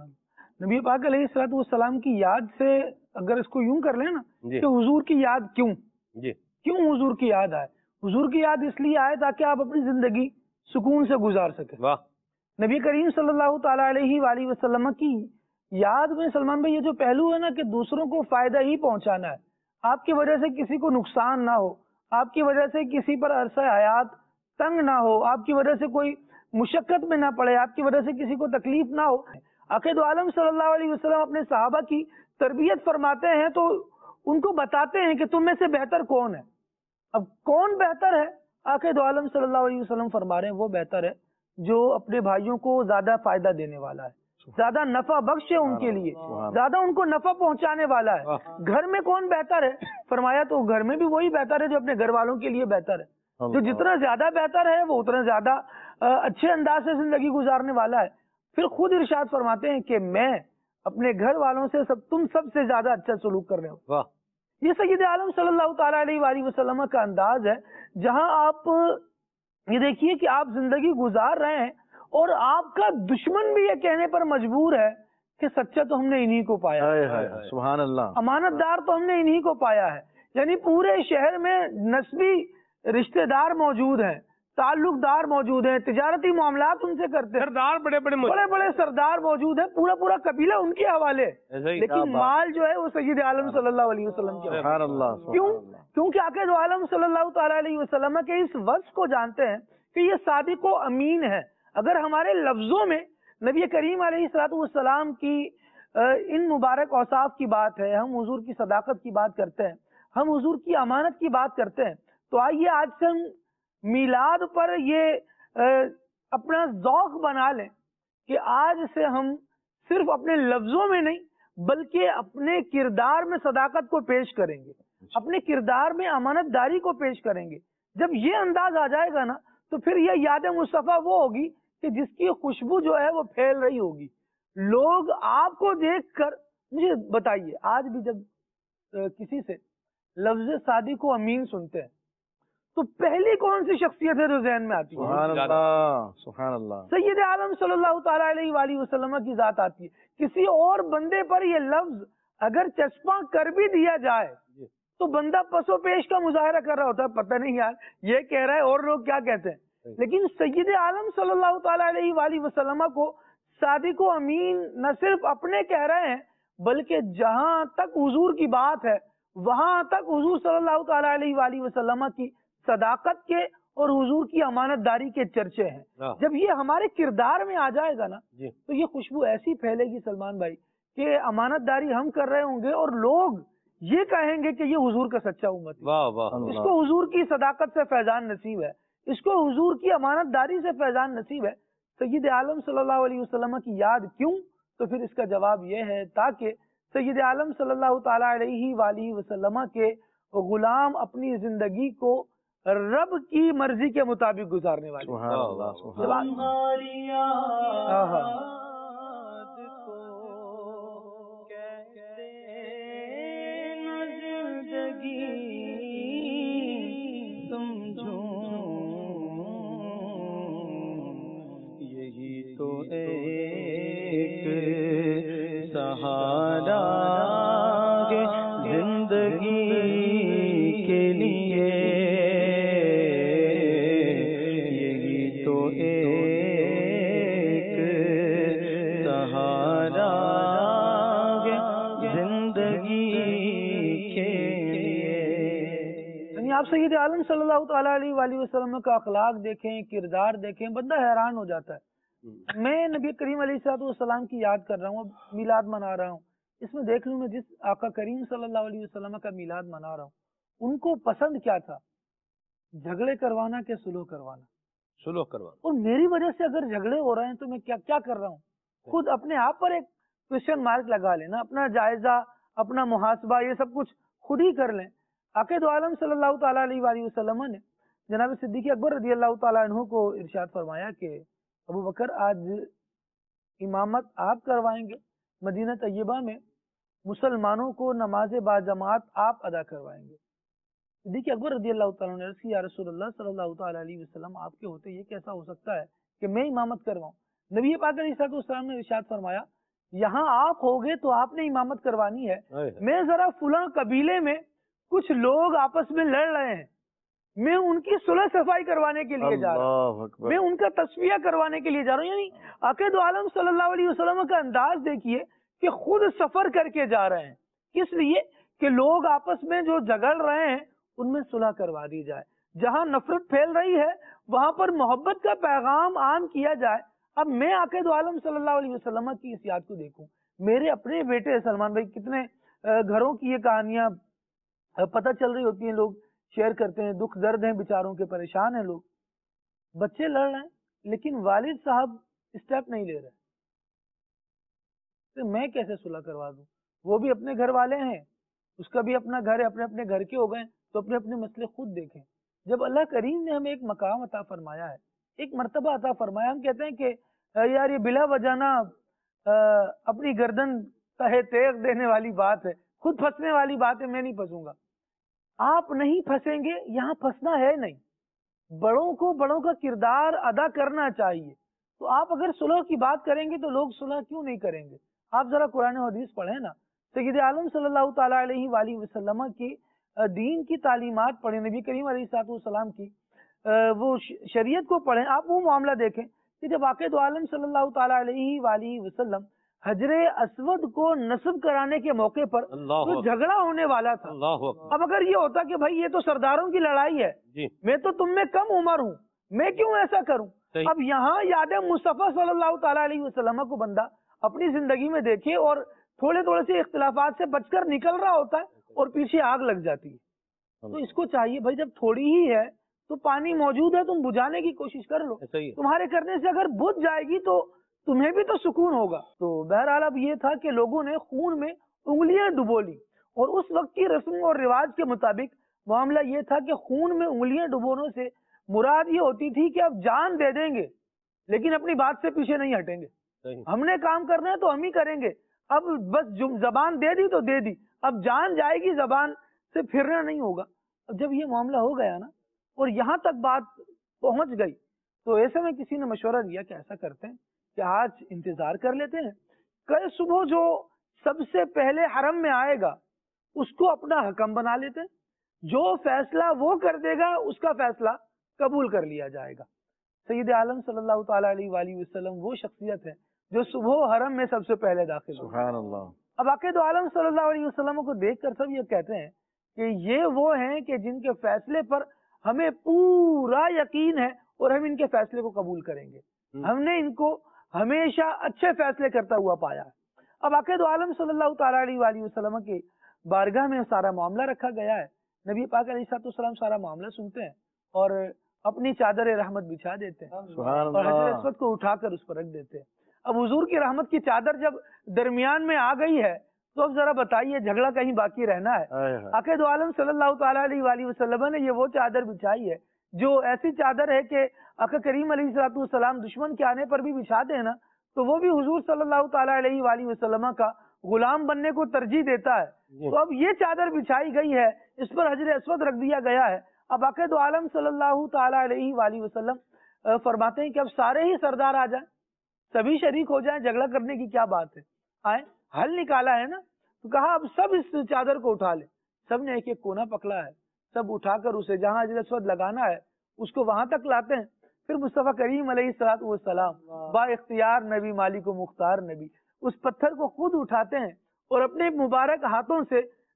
نبی پاک علیہ الصلوۃ والسلام کی یاد سے اگر اس کو یوں کر لیں نا کہ حضور کی یاد کیوں جی کیوں حضور کی یاد آئے؟ حضور کی یاد اس لیے آئے تاکہ آپ اپنی زندگی سکون سے گزار سکیں. واہ. نبی کریم صلی اللہ تعالی علیہ وآلہ وسلم کی یاد میں سلمان بھائی یہ جو پہلو ہے نا کہ دوسروں کو فائدہ ہی پہنچانا ہے، آپ کی وجہ سے کسی کو نقصان نہ ہو، آپ کی وجہ سے کسی پر عرصہ حیات تنگ نہ ہو، آپ کی وجہ سے کوئی مشقت میں نہ پڑے، آپ کی وجہ سے کسی کو تکلیف نہ ہو. عقید عالم صلی اللہ علیہ وسلم اپنے صحابہ کی تربیت فرماتے ہیں تو ان کو بتاتے ہیں کہ تم میں سے بہتر کون ہے. اب کون بہتر ہے؟ عقید عالم صلی اللہ علیہ وسلم فرما رہے ہیں وہ بہتر ہے جو اپنے بھائیوں کو زیادہ فائدہ دینے والا ہے، زیادہ نفع بخش ہے ان کے لیے، زیادہ ان کو نفع پہنچانے والا ہے. گھر میں کون بہتر ہے؟ فرمایا تو گھر میں بھی وہی بہتر ہے جو اپنے گھر والوں کے لیے بہتر ہے. جو جتنا زیادہ بہتر ہے وہ اتنا زیادہ اچھے انداز سے زندگی گزارنے والا ہے. پھر خود ارشاد فرماتے ہیں کہ میں اپنے گھر والوں سے سب تم سب سے زیادہ اچھا سلوک کر رہے ہو. یہ سید عالم صلی اللہ تعالی علیہ وآلہ وسلم کا انداز ہے جہاں آپ یہ دیکھیے کہ آپ زندگی گزار رہے ہیں اور آپ کا دشمن بھی یہ کہنے پر مجبور ہے کہ سچا تو ہم نے انہی کو پایا ہے. سبحان اللہ. امانت دار تو ہم نے انہی کو پایا ہے. یعنی پورے شہر میں نسبی رشتہ دار موجود ہیں، تعلق دار موجود ہیں، تجارتی معاملات ان سے کرتے ہیں، سردار بڑے بڑے بڑے بڑے سردار موجود ہیں، پورا پورا قبیلہ ان کے حوالے، لیکن مال جو ہے وہ سید عالم صلی اللہ علیہ وسلم کے سبحان اللہ. کیوں؟ کیونکہ عقید عالم صلی اللہ تعالی علیہ وسلم کے اس وصف کو جانتے ہیں کہ یہ صادق و امین ہے. اگر ہمارے لفظوں میں نبی کریم علیہ الصلوۃ والسلام کی ان مبارک اوصاف کی بات ہے، ہم حضور کی صداقت کی بات کرتے ہیں، ہم حضور کی امانت کی بات کرتے ہیں، تو آئیے آج سے ہم میلاد پر یہ اپنا ذوق بنا لیں کہ آج سے ہم صرف اپنے لفظوں میں نہیں بلکہ اپنے کردار میں صداقت کو پیش کریں گے، اپنے کردار میں امانت داری کو پیش کریں گے. جب یہ انداز آ جائے گا نا تو پھر یہ یاد مصطفیٰ وہ ہوگی کہ جس کی خوشبو جو ہے وہ پھیل رہی ہوگی. لوگ آپ کو دیکھ کر مجھے بتائیے آج بھی جب کسی سے لفظ صادق و امین سنتے ہیں تو پہلی کون سی شخصیت ہے جو ذہن میں آتی ہے؟ سبحان اللہ. سبحان اللہ. سید عالم صلی اللہ تعالی علیہ وآلہ وسلم کی ذات آتی ہے. کسی اور بندے پر یہ لفظ اگر چسپاں کر بھی دیا جائے تو بندہ پسو پیش کا مظاہرہ کر رہا ہوتا ہے، پتہ نہیں یار یہ کہہ رہا ہے اور لوگ کیا کہتے ہیں. لیکن سید عالم صلی اللہ تعالی علیہ وآلہ وسلم کو صادق و امین نہ صرف اپنے کہہ رہے ہیں بلکہ جہاں تک حضور کی بات ہے وہاں تک حضور صلی اللہ تعالی علیہ وآلہ وسلم کی صداقت کے اور حضور کی امانت داری کے چرچے ہیں. جب یہ ہمارے کردار میں آ جائے گا نا تو یہ خوشبو ایسی پھیلے گی سلمان بھائی کہ امانت داری ہم کر رہے ہوں گے اور لوگ یہ کہیں گے کہ یہ حضور کا سچا امت ہے، اس کو حضور کی صداقت سے فیضان نصیب ہے، اس کو حضور کی امانت داری سے فیضان نصیب ہے. سید عالم صلی اللہ علیہ وسلم کی یاد کیوں؟ تو پھر اس کا جواب یہ ہے تاکہ سید عالم صلی اللہ تعالی علیہ وآلہ وسلم کے غلام اپنی زندگی کو رب کی مرضی کے مطابق گزارنے والے. سبحان اللہ. سبحان سہارا زندگی کے لیے یہی تو ایک سہارا زندگی سید عالم صلی اللہ تعالیٰ علیہ وآلہ وسلم کا اخلاق دیکھیں، کردار دیکھیں، بندہ حیران ہو جاتا ہے۔ میں نبی کریم علیہ الصلوۃ والسلام کی یاد کر رہا ہوں، اب میلاد منا رہا ہوں، اس میں دیکھ لوں میں جس آقا کریم صلی اللہ علیہ وسلم کا میلاد منا رہا ہوں، ان کو پسند کیا تھا؟ جھگڑے کروانا کہ سلوح کروانا؟ سلوح کروانا۔ اور میری وجہ سے اگر جھگڑے ہو رہے ہیں تو میں کیا کیا کر رہا ہوں؟ خود اپنے آپ پر ایک کوشچن مارک لگا لینا، اپنا جائزہ، اپنا محاسبہ، یہ سب کچھ خود ہی کر لیں۔ عقید عالم صلی اللہ تعالیٰ علیہ وآلہ وسلم نے جناب صدیق اکبر رضی اللہ تعالیٰ عنہ کو ارشاد فرمایا کہ ابو بکر آج امامت آپ کروائیں گے، مدینہ طیبہ میں مسلمانوں کو نماز با جماعت آپ ادا کروائیں گے۔ صدیق اکبر رضی اللہ تعالیٰ نے عرض کیا یا رسول اللہ صلی اللہ تعالیٰ علیہ وسلم، آپ کے ہوتے یہ کیسا ہو سکتا ہے کہ میں امامت کرواؤں؟ نبی پاک علیہ السلام نے ارشاد فرمایا یہاں آپ ہوگے تو آپ نے امامت کروانی ہے، میں ذرا فلاں قبیلے میں کچھ لوگ آپس میں لڑ رہے ہیں، میں ان کی صلح صفائی کروانے کے لیے جا رہا ہوں، میں ان کا تصفیہ کروانے کے لیے جا رہا ہوں۔ یعنی عقید عالم صلی اللہ علیہ وسلم کا انداز دیکھیے کہ خود سفر کر کے جا رہے ہیں، کس لیے کہ لوگ آپس میں جو جھگڑ رہے ہیں ان میں صلح کروا دی جائے، جہاں نفرت پھیل رہی ہے وہاں پر محبت کا پیغام عام کیا جائے۔ اب میں عقید عالم صلی اللہ علیہ وسلم کی اس یاد کو دیکھوں، میرے اپنے بیٹے سلمان بھائی، کتنے گھروں کی یہ کہانیاں پتہ چل رہی ہوتی ہیں، لوگ شیئر کرتے ہیں، دکھ درد ہیں بیچاروں کے، پریشان ہیں لوگ، بچے لڑ رہے ہیں لیکن والد صاحب اسٹیپ نہیں لے رہے، تو میں کیسے صلح کروا دوں؟ وہ بھی اپنے گھر والے ہیں، اس کا بھی اپنا گھر ہے، اپنے اپنے گھر کے ہو گئے تو اپنے اپنے مسئلے خود دیکھیں۔ جب اللہ کریم نے ہمیں ایک مقام عطا فرمایا ہے، ایک مرتبہ عطا فرمایا، ہم کہتے ہیں کہ یار یہ بلا وجہ نہ اپنی گردن تہے تیغ دینے والی بات ہے، خود پھنسنے والی بات ہے، میں نہیں پھنسوں گا۔ آپ نہیں پھنسیں گے، یہاں پھنسنا ہے نہیں، بڑوں کو بڑوں کا کردار ادا کرنا چاہیے۔ تو آپ اگر صلح کی بات کریں گے تو لوگ صلح کیوں نہیں کریں گے؟ آپ ذرا قرآن و حدیث پڑھیں نا، سید عالم صلی اللہ تعالیٰ علیہ وآلہ وسلم کی دین کی تعلیمات پڑھیں، نبی کریم علیہ الصلوۃ والسلام کی وہ شریعت کو پڑھیں، آپ وہ معاملہ دیکھیں کہ جب عقید عالم صلی اللہ تعالیٰ علیہ وآلہ وسلم حجر اسود کو نصب کرانے کے موقع پر تو جھگڑا ہونے والا تھا۔ اب اگر یہ ہوتا کہ بھائی یہ تو سرداروں کی لڑائی ہے، میں تو تم میں کم عمر ہوں، میں کیوں ایسا کروں؟ اب یہاں یاد مصطفیٰ صلی اللہ تعالیٰ علیہ وسلم کو بندہ اپنی زندگی میں دیکھے اور تھوڑے تھوڑے سے اختلافات سے بچ کر نکل رہا ہوتا ہے اور پیچھے آگ لگ جاتی ہے۔ تو اس کو چاہیے بھائی جب تھوڑی ہی ہے تو پانی موجود ہے، تم بجھانے کی کوشش کر لو، تمہارے کرنے سے اگر بجھ جائے گی تو تمہیں بھی تو سکون ہوگا۔ تو بہرحال اب یہ تھا کہ لوگوں نے خون میں انگلیاں ڈبو لی، اور اس وقت کی رسم اور رواج کے مطابق معاملہ یہ تھا کہ خون میں انگلیاں ڈبونے سے مراد یہ ہوتی تھی کہ اب جان دے دیں گے لیکن اپنی بات سے پیچھے نہیں ہٹیں گے، ہم نے کام کرنا ہے تو ہم ہی کریں گے، اب بس زبان دے دی تو دے دی، اب جان جائے گی، زبان سے پھرنا نہیں ہوگا۔ اب جب یہ معاملہ ہو گیا نا اور یہاں تک بات پہنچ گئی تو ایسے میں کسی نے مشورہ دیا کہ ایسا کرتے ہیں کہ آج انتظار کر لیتے ہیں، کل صبح جو سب سے پہلے حرم میں آئے گا اس کو اپنا حکم بنا لیتے ہیں، جو فیصلہ وہ کر دے گا اس کا فیصلہ قبول کر لیا جائے گا۔ سید عالم صلی اللہ تعالیٰ علیہ وآلہ وسلم وہ شخصیت ہے جو صبح حرم میں سب سے پہلے داخل ہو۔ سبحان اللہ۔ اب عقید عالم صلی اللہ علیہ وسلم کو دیکھ کر سب یہ کہتے ہیں کہ یہ وہ ہیں کہ جن کے فیصلے پر ہمیں پورا یقین ہے اور ہم ان کے فیصلے کو قبول کریں گے، ہم نے ان کو ہمیشہ اچھے فیصلے کرتا ہوا پایا ہے۔ اب عقید عالم صلی اللہ تعالیٰ علیہ وآلہ وسلم کے بارگاہ میں سارا معاملہ رکھا گیا ہے، نبی پاک علیہ الصلوۃ والسلام سارا معاملہ سنتے ہیں اور اپنی چادر رحمت بچھا دیتے ہیں اور حجر اسود کو اٹھا کر اس پر رکھ دیتے ہیں۔ اب حضور کی رحمت کی چادر جب درمیان میں آ گئی ہے تو اب ذرا بتائیے جھگڑا کہیں باقی رہنا ہے؟ عقید عالم صلی اللہ تعالیٰ علیہ وآلہ وسلم نے یہ وہ چادر بچھائی ہے جو ایسی چادر ہے کہ آقا کریم علیہ الصلوۃ والسلام دشمن کے آنے پر بھی بچھا دے نا تو وہ بھی حضور صلی اللہ تعالیٰ علیہ وآلہ وسلم کا غلام بننے کو ترجیح دیتا ہے۔ تو اب یہ چادر بچھائی گئی ہے، اس پر حجر اسود رکھ دیا گیا ہے۔ اب عقید عالم صلی اللہ تعالیٰ علیہ وآلہ وسلم فرماتے ہیں کہ اب سارے ہی سردار آ جائیں، سبھی شریک ہو جائیں، جھگڑا کرنے کی کیا بات ہے، آئیں، حل نکالا ہے نا۔ تو کہا اب سب اس چادر کو اٹھا لیں، سب نے ایک ایک کونا پکڑا ہے، سب اٹھا کر اسے جہاں حجر اسود لگانا ہے اس کو وہاں تک لاتے ہیں۔ پھر مصطفیٰ کریم علیہ الصلوۃ والسلام با اختیار نبی، مالک و مختار نبی، اس پتھر کو خود اٹھاتے ہیں اور اپنے مبارک ہاتھوں سے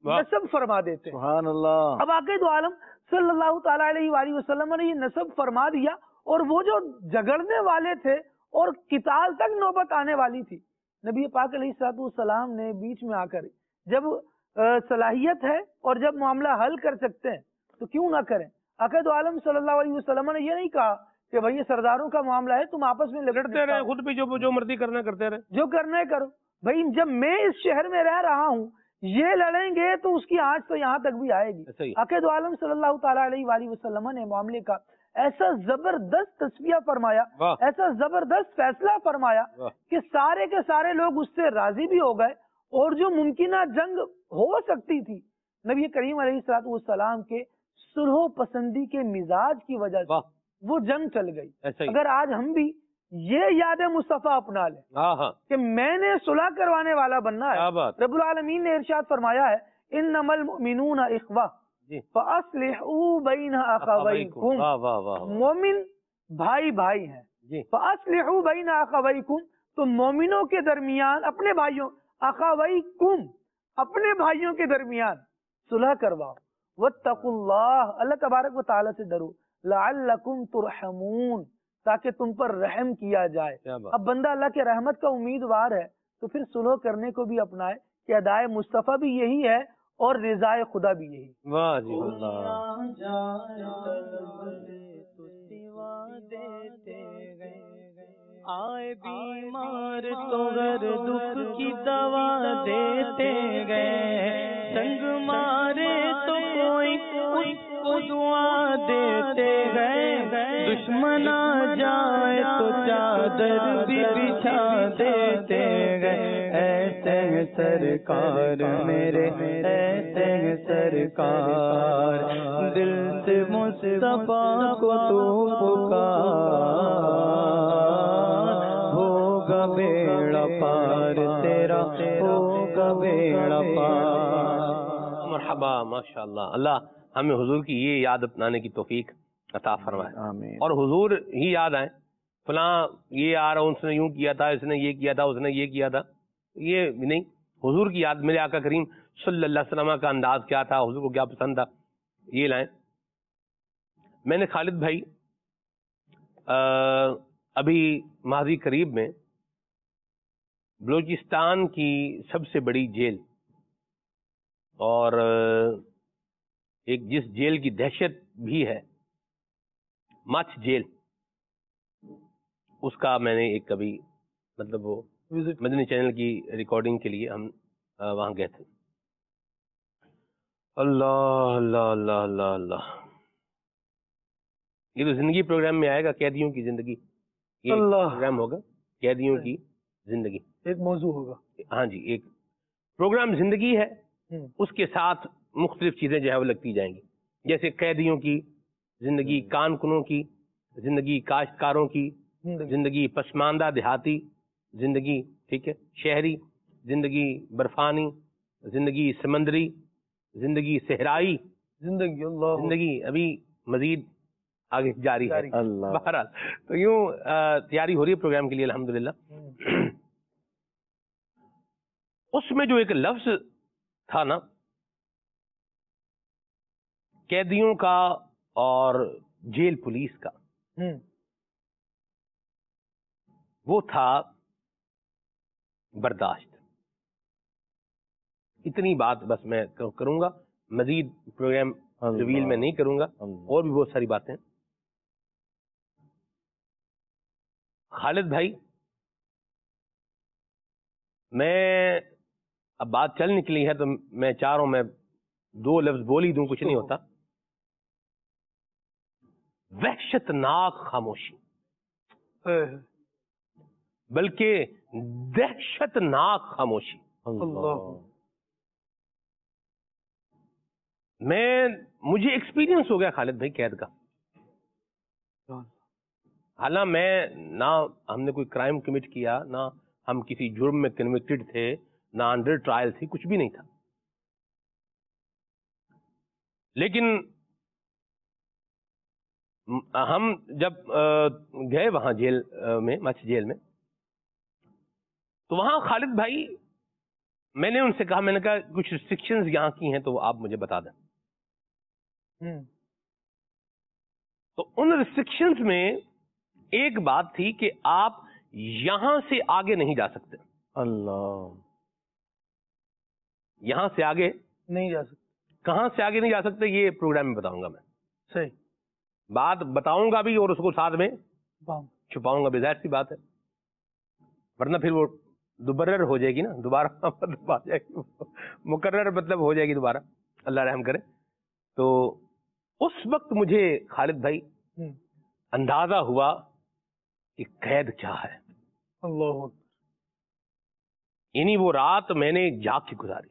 نصب فرما دیتے ہیں. سبحان اللہ. اب آقا دو عالم صلی اللہ تعالیٰ علیہ وآلہ وسلم نے یہ نصب فرما دیا، اور وہ جو جگڑنے والے تھے اور قتال تک نوبت آنے والی تھی، نبی پاک علیہ الصلوۃ والسلام نے بیچ میں آ کر جب صلاحیت ہے اور جب معاملہ حل کر سکتے ہیں تو کیوں نہ کریں. آقا دو عالم صلی اللہ علیہ وسلم نے یہ نہیں کہا کہ بھائی یہ سرداروں کا معاملہ ہے، تم آپس میں لڑتے رہے، خود بھی جو جو مرضی کرنا کرتے رہے، جو کرنا ہے کرو. بھائی جب میں اس شہر میں رہ رہا ہوں، یہ لڑیں گے تو اس کی آنچ تو یہاں تک بھی آئے گی. آقا دو عالم صلی اللہ تعالیٰ علیہ وآلہ وسلم نے معاملے کا ایسا زبردست تصفیہ فرمایا، ایسا زبردست فیصلہ فرمایا کہ سارے کے سارے لوگ اس سے راضی بھی ہو گئے، اور جو ممکنہ جنگ ہو سکتی تھی نبی کریم علیہ الصلوۃ والسلام کے صلح و پسندی کے مزاج کی وجہ سے وہ جنگ چل گئی. اگر آج ہم بھی یہ یاد مصطفیٰ اپنا لیں کہ میں نے صلح کروانے والا بننا ہے، رب العالمین نے ارشاد فرمایا ہے انما المؤمنون اخوہ فاصلحوا بین اخویکم، مومن بھائی بھائی ہیں، فاصلحوا بین اخویکم، تو مومنوں کے درمیان اپنے بھائیوں، اخویکم اپنے بھائیوں کے درمیان صلح کرواؤ. واتقوا اللہ، اللہ تبارک و تعالی سے ڈرو، لعلکم ترحمون، تاکہ تم پر رحم کیا جائے. اب بندہ اللہ کے رحمت کا امیدوار ہے تو پھر صلح کرنے کو بھی اپنائے کہ ادائے مصطفیٰ بھی یہی ہے اور رضائے خدا بھی یہی. واہ جی اللہ. آئے بیمار تو ہر دکھ کی دوا دیتے گئے، سنگ مارے تو کوئی اس کو دعا دیتے گئے، دشمن آ جائے تو چادر بھی بچھا دیتے گئے. ایسے ہیں سرکار میرے، ایسے ہیں سرکار، دل سے مصطفیٰ کو تو پکار، ہوگا بیڑا پار تیرا، ہوگا بیڑا پار. مرحبا، ماشاءاللہ. اللہ ہمیں حضور کی یہ یاد اپنانے کی توفیق عطا فرمائے، آمین. اور حضور ہی یاد آئیں. فلاں یہ آ رہا، اس نے یوں کیا تھا، اس نے یہ کیا تھا، اس نے یہ کیا تھا، یہ بھی نہیں. حضور کی یاد، میرے آقا کریم صلی اللہ علیہ وسلم کا انداز کیا تھا، حضور کو کیا پسند تھا، یہ لائیں. میں نے خالد بھائی ابھی ماضی قریب میں بلوچستان کی سب سے بڑی جیل، اور ایک جس جیل کی دہشت بھی ہے، مچھ جیل، اس کا میں نے ایک کبھی مطلب وہ مدنی چینل کی ریکارڈنگ کے لیے ہم وہاں گئے تھے. اللہ اللہ اللہ اللہ اللہ. یہ تو زندگی پروگرام میں آئے گا، قیدیوں کی زندگی، یہ پروگرام ہوگا قیدیوں کی زندگی، ایک موضوع ہوگا. ہاں جی، ایک پروگرام زندگی ہے، اس کے ساتھ مختلف چیزیں جو ہے وہ لگتی جائیں گی، جیسے قیدیوں کی زندگی، کان کنوں کی زندگی، کاشتکاروں کی زندگی، پسماندہ دیہاتی زندگی، ٹھیک ہے، شہری زندگی، برفانی زندگی، سمندری زندگی، صحرائی زندگی، اللہ زندگی ابھی مزید آگے جاری ہے. بہرحال تو یوں تیاری ہو رہی ہے پروگرام کے لیے الحمدللہ. اس میں جو ایک لفظ تھا نا قیدیوں کا اور جیل پولیس کا، وہ تھا برداشت. اتنی بات بس میں کروں گا، مزید پروگرام ریویل میں نہیں کروں گا، اور بھی بہت ساری باتیں. خالد بھائی، میں اب بات چل نکلی ہے تو میں چاروں میں دو لفظ بول ہی دوں، کچھ نہیں ہوتا. وحشت ناک خاموشی، بلکہ دہشت ناک خاموشی. اللہ. میں مجھے ایکسپیرینس ہو گیا خالد بھائی قید کا. حالانکہ میں نہ ہم نے کوئی کرائم کمٹ کیا، نہ ہم کسی جرم میں کنوکٹڈ تھے، نہ انڈر ٹرائل تھی، کچھ بھی نہیں تھا. لیکن ہم جب گئے وہاں جیل میں، مچھ جیل میں، تو وہاں خالد بھائی میں نے ان سے کہا، میں نے کہا کچھ ریسٹرکشنز یہاں کی ہیں تو آپ مجھے بتا دیں. تو ان ریسٹرکشنز میں ایک بات تھی کہ آپ یہاں سے آگے نہیں جا سکتے. اللہ. یہاں سے آگے نہیں جا سکتے. کہاں سے آگے نہیں جا سکتے یہ پروگرام میں بتاؤں گا. میں صحیح بات بتاؤں گا بھی اور اس کو ساتھ میں بام. چھپاؤں گا بھی، ظاہر سی بات ہے، ورنہ پھر وہ دوبرر ہو جائے گی نا، دوبارہ مطلب آ جائے گی، مقرر مطلب ہو جائے گی دوبارہ، اللہ رحم کرے. تو اس وقت مجھے خالد بھائی ہم. اندازہ ہوا کہ قید کیا ہے. اللہ اکبر. یعنی وہ رات میں نے جاگ کے گزاری،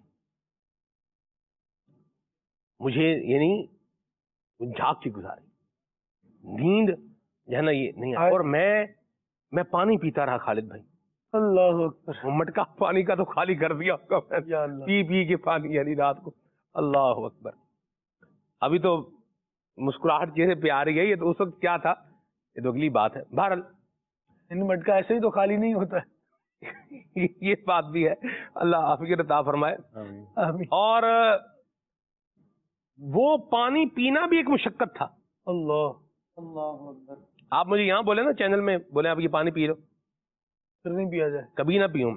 مجھے یعنی جاگ کے گزاری، نیند جو ہے نا یہ نہیں آئی. اور میں میں پانی پیتا رہا خالد بھائی. اللہ اکبر. وہ مٹکا پانی کا تو خالی کر دیا یا اللہ. پی پی کے پانی یعنی رات کو. اللہ اکبر. ابھی تو مسکراہٹ چہرے پہ آ رہی ہے، یہ تو اس وقت کیا تھا یہ تو اگلی بات ہے. بہرحال ان مٹکا ایسے ہی تو خالی نہیں ہوتا ہے. یہ بات بھی ہے، اللہ عافیت عطا فرمائے. آمین. اور وہ پانی پینا بھی ایک مشقت تھا. اللہ اللہ اکبر. آپ مجھے یہاں بولے نا چینل میں، بولے آپ یہ پانی پی لو، پھر نہیں پیا جائے. کبھی نہ پیوں میں.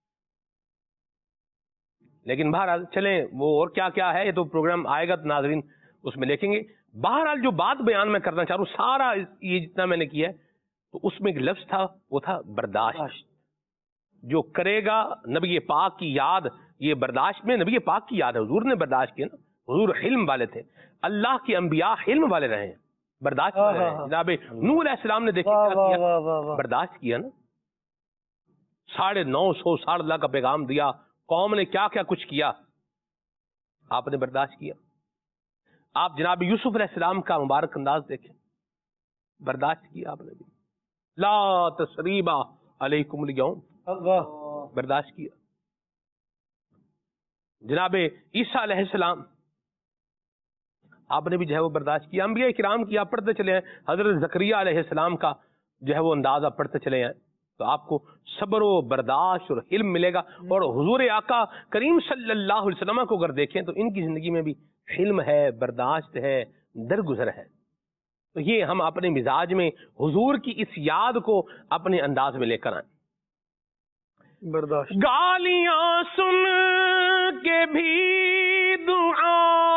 لیکن بہرحال چلیں، وہ اور کیا کیا ہے یہ تو پروگرام آئے گا تو ناظرین اس میں دیکھیں گے. بہرحال جو بات بیان میں کرنا چاہ رہا ہوں، سارا یہ جتنا میں نے کیا ہے تو اس میں ایک لفظ تھا، وہ تھا برداشت. جو کرے گا نبی پاک کی یاد، یہ برداشت میں نبی پاک کی یاد ہے. حضور نے برداشت کیا نا، حضور حلم والے تھے. اللہ کے انبیاء حلم والے رہے ہیں، برداشت والے رہے ہیں. جناب نوح علیہ السلام نے دیکھا کیا کیا، برداشت کیا نا. ساڑھے نو سو سال اللہ کا پیغام دیا، قوم نے کیا کیا کچھ کیا، آپ نے برداشت کیا. آپ جناب یوسف علیہ السلام کا مبارک انداز دیکھیں، برداشت کیا آپ نے بھی. لا تثریب علیکم اليوم، برداشت کیا. جناب عیسیٰ علیہ السلام آپ نے بھی جو ہے وہ برداشت کیا. انبیاء کرام کی آپ پڑھتے چلے ہیں، حضرت زکریا علیہ السلام کا جو ہے وہ انداز آپ پڑھتے چلے ہیں تو آپ کو صبر و برداشت اور علم ملے گا. اور حضور آقا کریم صلی اللہ علیہ وسلم کو اگر دیکھیں تو ان کی زندگی میں بھی علم ہے، برداشت ہے، درگزر ہے. تو یہ ہم اپنے مزاج میں حضور کی اس یاد کو اپنے انداز میں لے کر آئیں. برداشت. گالیاں سن کے بھی دعائیں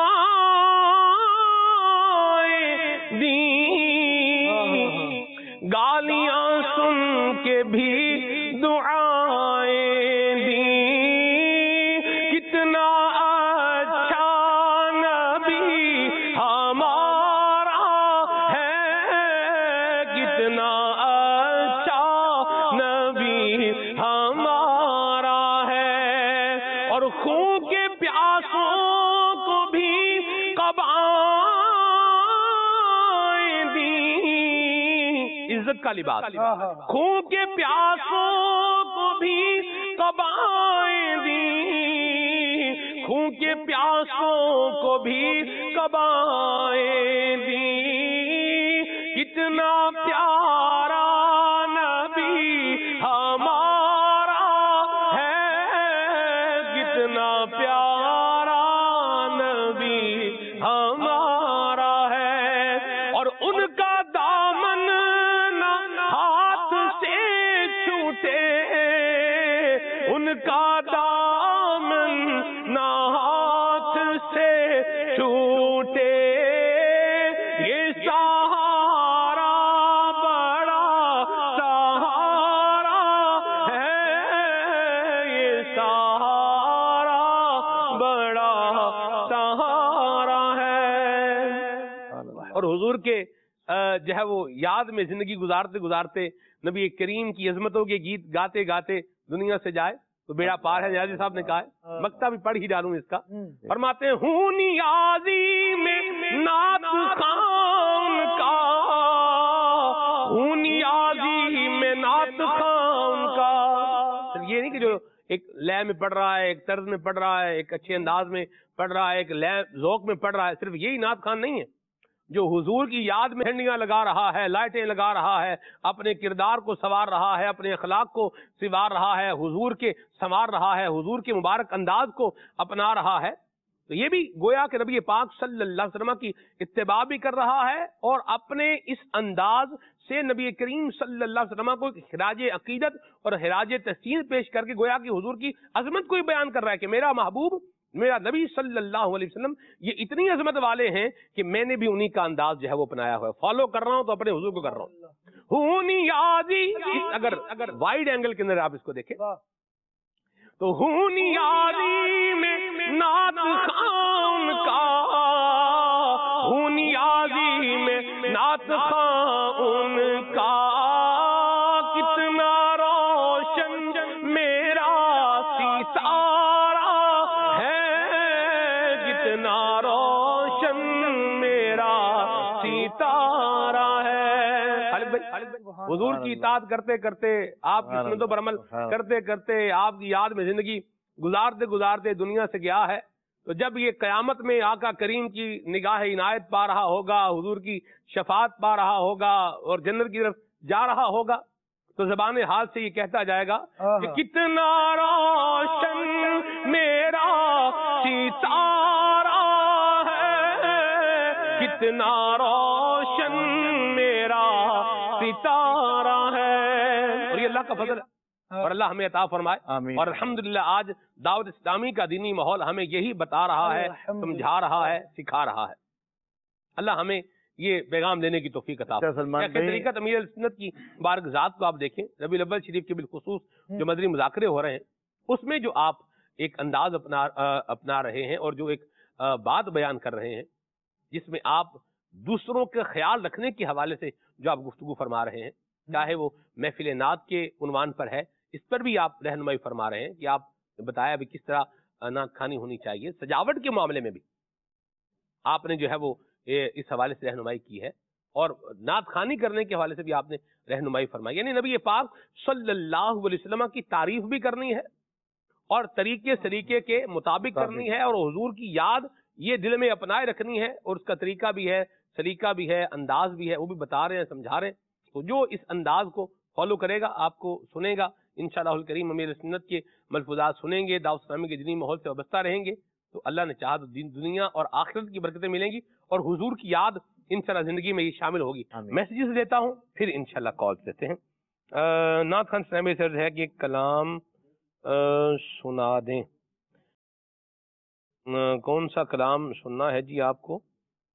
دیں، گالیاں سن کے بھی دعائیں دیں، کتنا اچھا نبی ہمارا ہے، کتنا اچھا نبی ہمارا ہے. اور خون کے پیاسوں کو بھی قبائیں دیں، عزت کا لباس. خون کے پیاسوں کو بھی قبائیں دیں، خون کے پیاسوں کو بھی قبائیں دیں، کتنا پیارا نبی ہمارا ہے، کتنا پیارا نبی ہمارا ہے. اور ان کا دامن نہ ہاتھ سے چھوٹے، ان کا دامن نہ ہاتھ سے چھوٹے، یہ سہارا بڑا سہارا ہے، یہ سہارا بڑا سہارا ہے. اور حضور کے جو ہے وہ یاد میں زندگی گزارتے گزارتے نبی کریم کی عظمتوں کے گیت گاتے گاتے دنیا سے جائے تو بیڑا پار ہے. نیازی صاحب نے کہا ہے، مکتہ بھی پڑھ ہی ڈالوں اس کا. فرماتے ہیں ہوں نیازی میں نعت خان کا، ہوں نیازی میں نعت خان کا. یہ نہیں کہ جو ایک لے میں پڑھ رہا ہے، ایک طرز میں پڑھ رہا ہے، ایک اچھے انداز میں پڑھ رہا ہے، ایک لے ذوق میں پڑھ رہا ہے، صرف یہی نعت خان نہیں ہے. جو حضور کی یاد میں ہنڈیاں لگا رہا ہے، لائٹیں لگا رہا ہے، اپنے کردار کو سنوار رہا ہے، اپنے اخلاق کو سنوار رہا ہے، حضور کے سنوار رہا ہے، حضور کے مبارک انداز کو اپنا رہا ہے، تو یہ بھی گویا کہ نبی پاک صلی اللہ علیہ وسلم کی اتباع بھی کر رہا ہے، اور اپنے اس انداز سے نبی کریم صلی اللہ علیہ وسلم کو خراج عقیدت اور خراج تحسین پیش کر کے گویا کہ حضور کی عظمت کو ہی بیان کر رہا ہے کہ میرا محبوب، میرا نبی صلی اللہ علیہ وسلم یہ اتنی عظمت والے ہیں کہ میں نے بھی انہی کا انداز جو ہے وہ اپنایا ہوا ہے، فالو کر رہا ہوں تو اپنے حضور کو کر رہا ہوں۔ ہونی یادی، اگر اگر وائڈ اینگل کے اندر آپ اس کو دیکھیں تو ہونی یادی میں نعت خان کا، ہونی یادی میں نعت خان کا، کتنا روشن میرا ستارہ ہے، کتنا روشن میرا ستارہ ہے۔ حضور کی اطاعت کرتے کرتے، آپ کی سنتوں پر عمل کرتے کرتے، آپ کی یاد میں زندگی گزارتے گزارتے دنیا سے گیا ہے، تو جب یہ قیامت میں آقا کریم کی نگاہ عنایت پا رہا ہوگا، حضور کی شفاعت پا رہا ہوگا اور جنت کی طرف جا رہا ہوگا، تو زبان حال سے یہ کہتا جائے گا کہ کتنا روشن میرا ستارہ ہے، کتنا روشن میرا ستارہ ہے۔ اور یہ اللہ کا فضل ہے، اور اللہ ہمیں عطا فرمائے، اور الحمدللہ آج دعوت اسلامی کا دینی ماحول ہمیں یہی بتا رہا ہے، سمجھا رہا ہے، سکھا رہا ہے۔ اللہ ہمیں یہ پیغام دینے کی توفیق عطا فرمائے۔ طریقت امیر السنت کی مبارک ذات کو آپ دیکھیں، ربیع الاول شریف کے بالخصوص جو مدنی مذاکرے ہو رہے ہیں، اس میں جو آپ ایک انداز اپنا اپنا رہے ہیں اور جو ایک بات بیان کر رہے ہیں، جس میں آپ دوسروں کے خیال رکھنے کے حوالے سے جو آپ گفتگو فرما رہے ہیں، چاہے وہ محفل نعت کے عنوان پر ہے، اس پر بھی آپ رہنمائی فرما رہے ہیں کہ آپ بتایا بھی کس طرح نعت خوانی ہونی چاہیے، سجاوٹ کے معاملے میں بھی آپ نے جو ہے وہ اس حوالے سے رہنمائی کی ہے، اور نعت خوانی کرنے کے حوالے سے بھی آپ نے رہنمائی فرمائی، یعنی نبی پاک صلی اللہ علیہ وسلم کی تعریف بھی کرنی ہے اور طریقے سلیقے کے مطابق کرنی ہے، اور حضور کی یاد یہ دل میں اپنائے رکھنی ہے، اور اس کا طریقہ بھی ہے، سلیقہ بھی ہے، انداز بھی ہے، وہ بھی بتا رہے ہیں، سمجھا رہے ہیں۔ تو جو اس انداز کو فالو کرے گا، آپ کو سنے گا، انشاءاللہ الکریم امیر سنت کے ملفوظات سنیں گے، دعوت اسلامی کے دینی ماحول سے وابستہ رہیں گے، تو اللہ نے چاہا تو دنیا اور آخرت کی برکتیں ملیں گی، اور حضور کی یاد انشاءاللہ زندگی میں یہ شامل ہوگی۔ میسیجز دیتا ہوں، پھر انشاءاللہ کال دیتے ہیں۔ نعت خان سنیمی سے ہے کہ ایک کلام سنا دیں، کون سا کلام سننا ہے جی آپ کو؟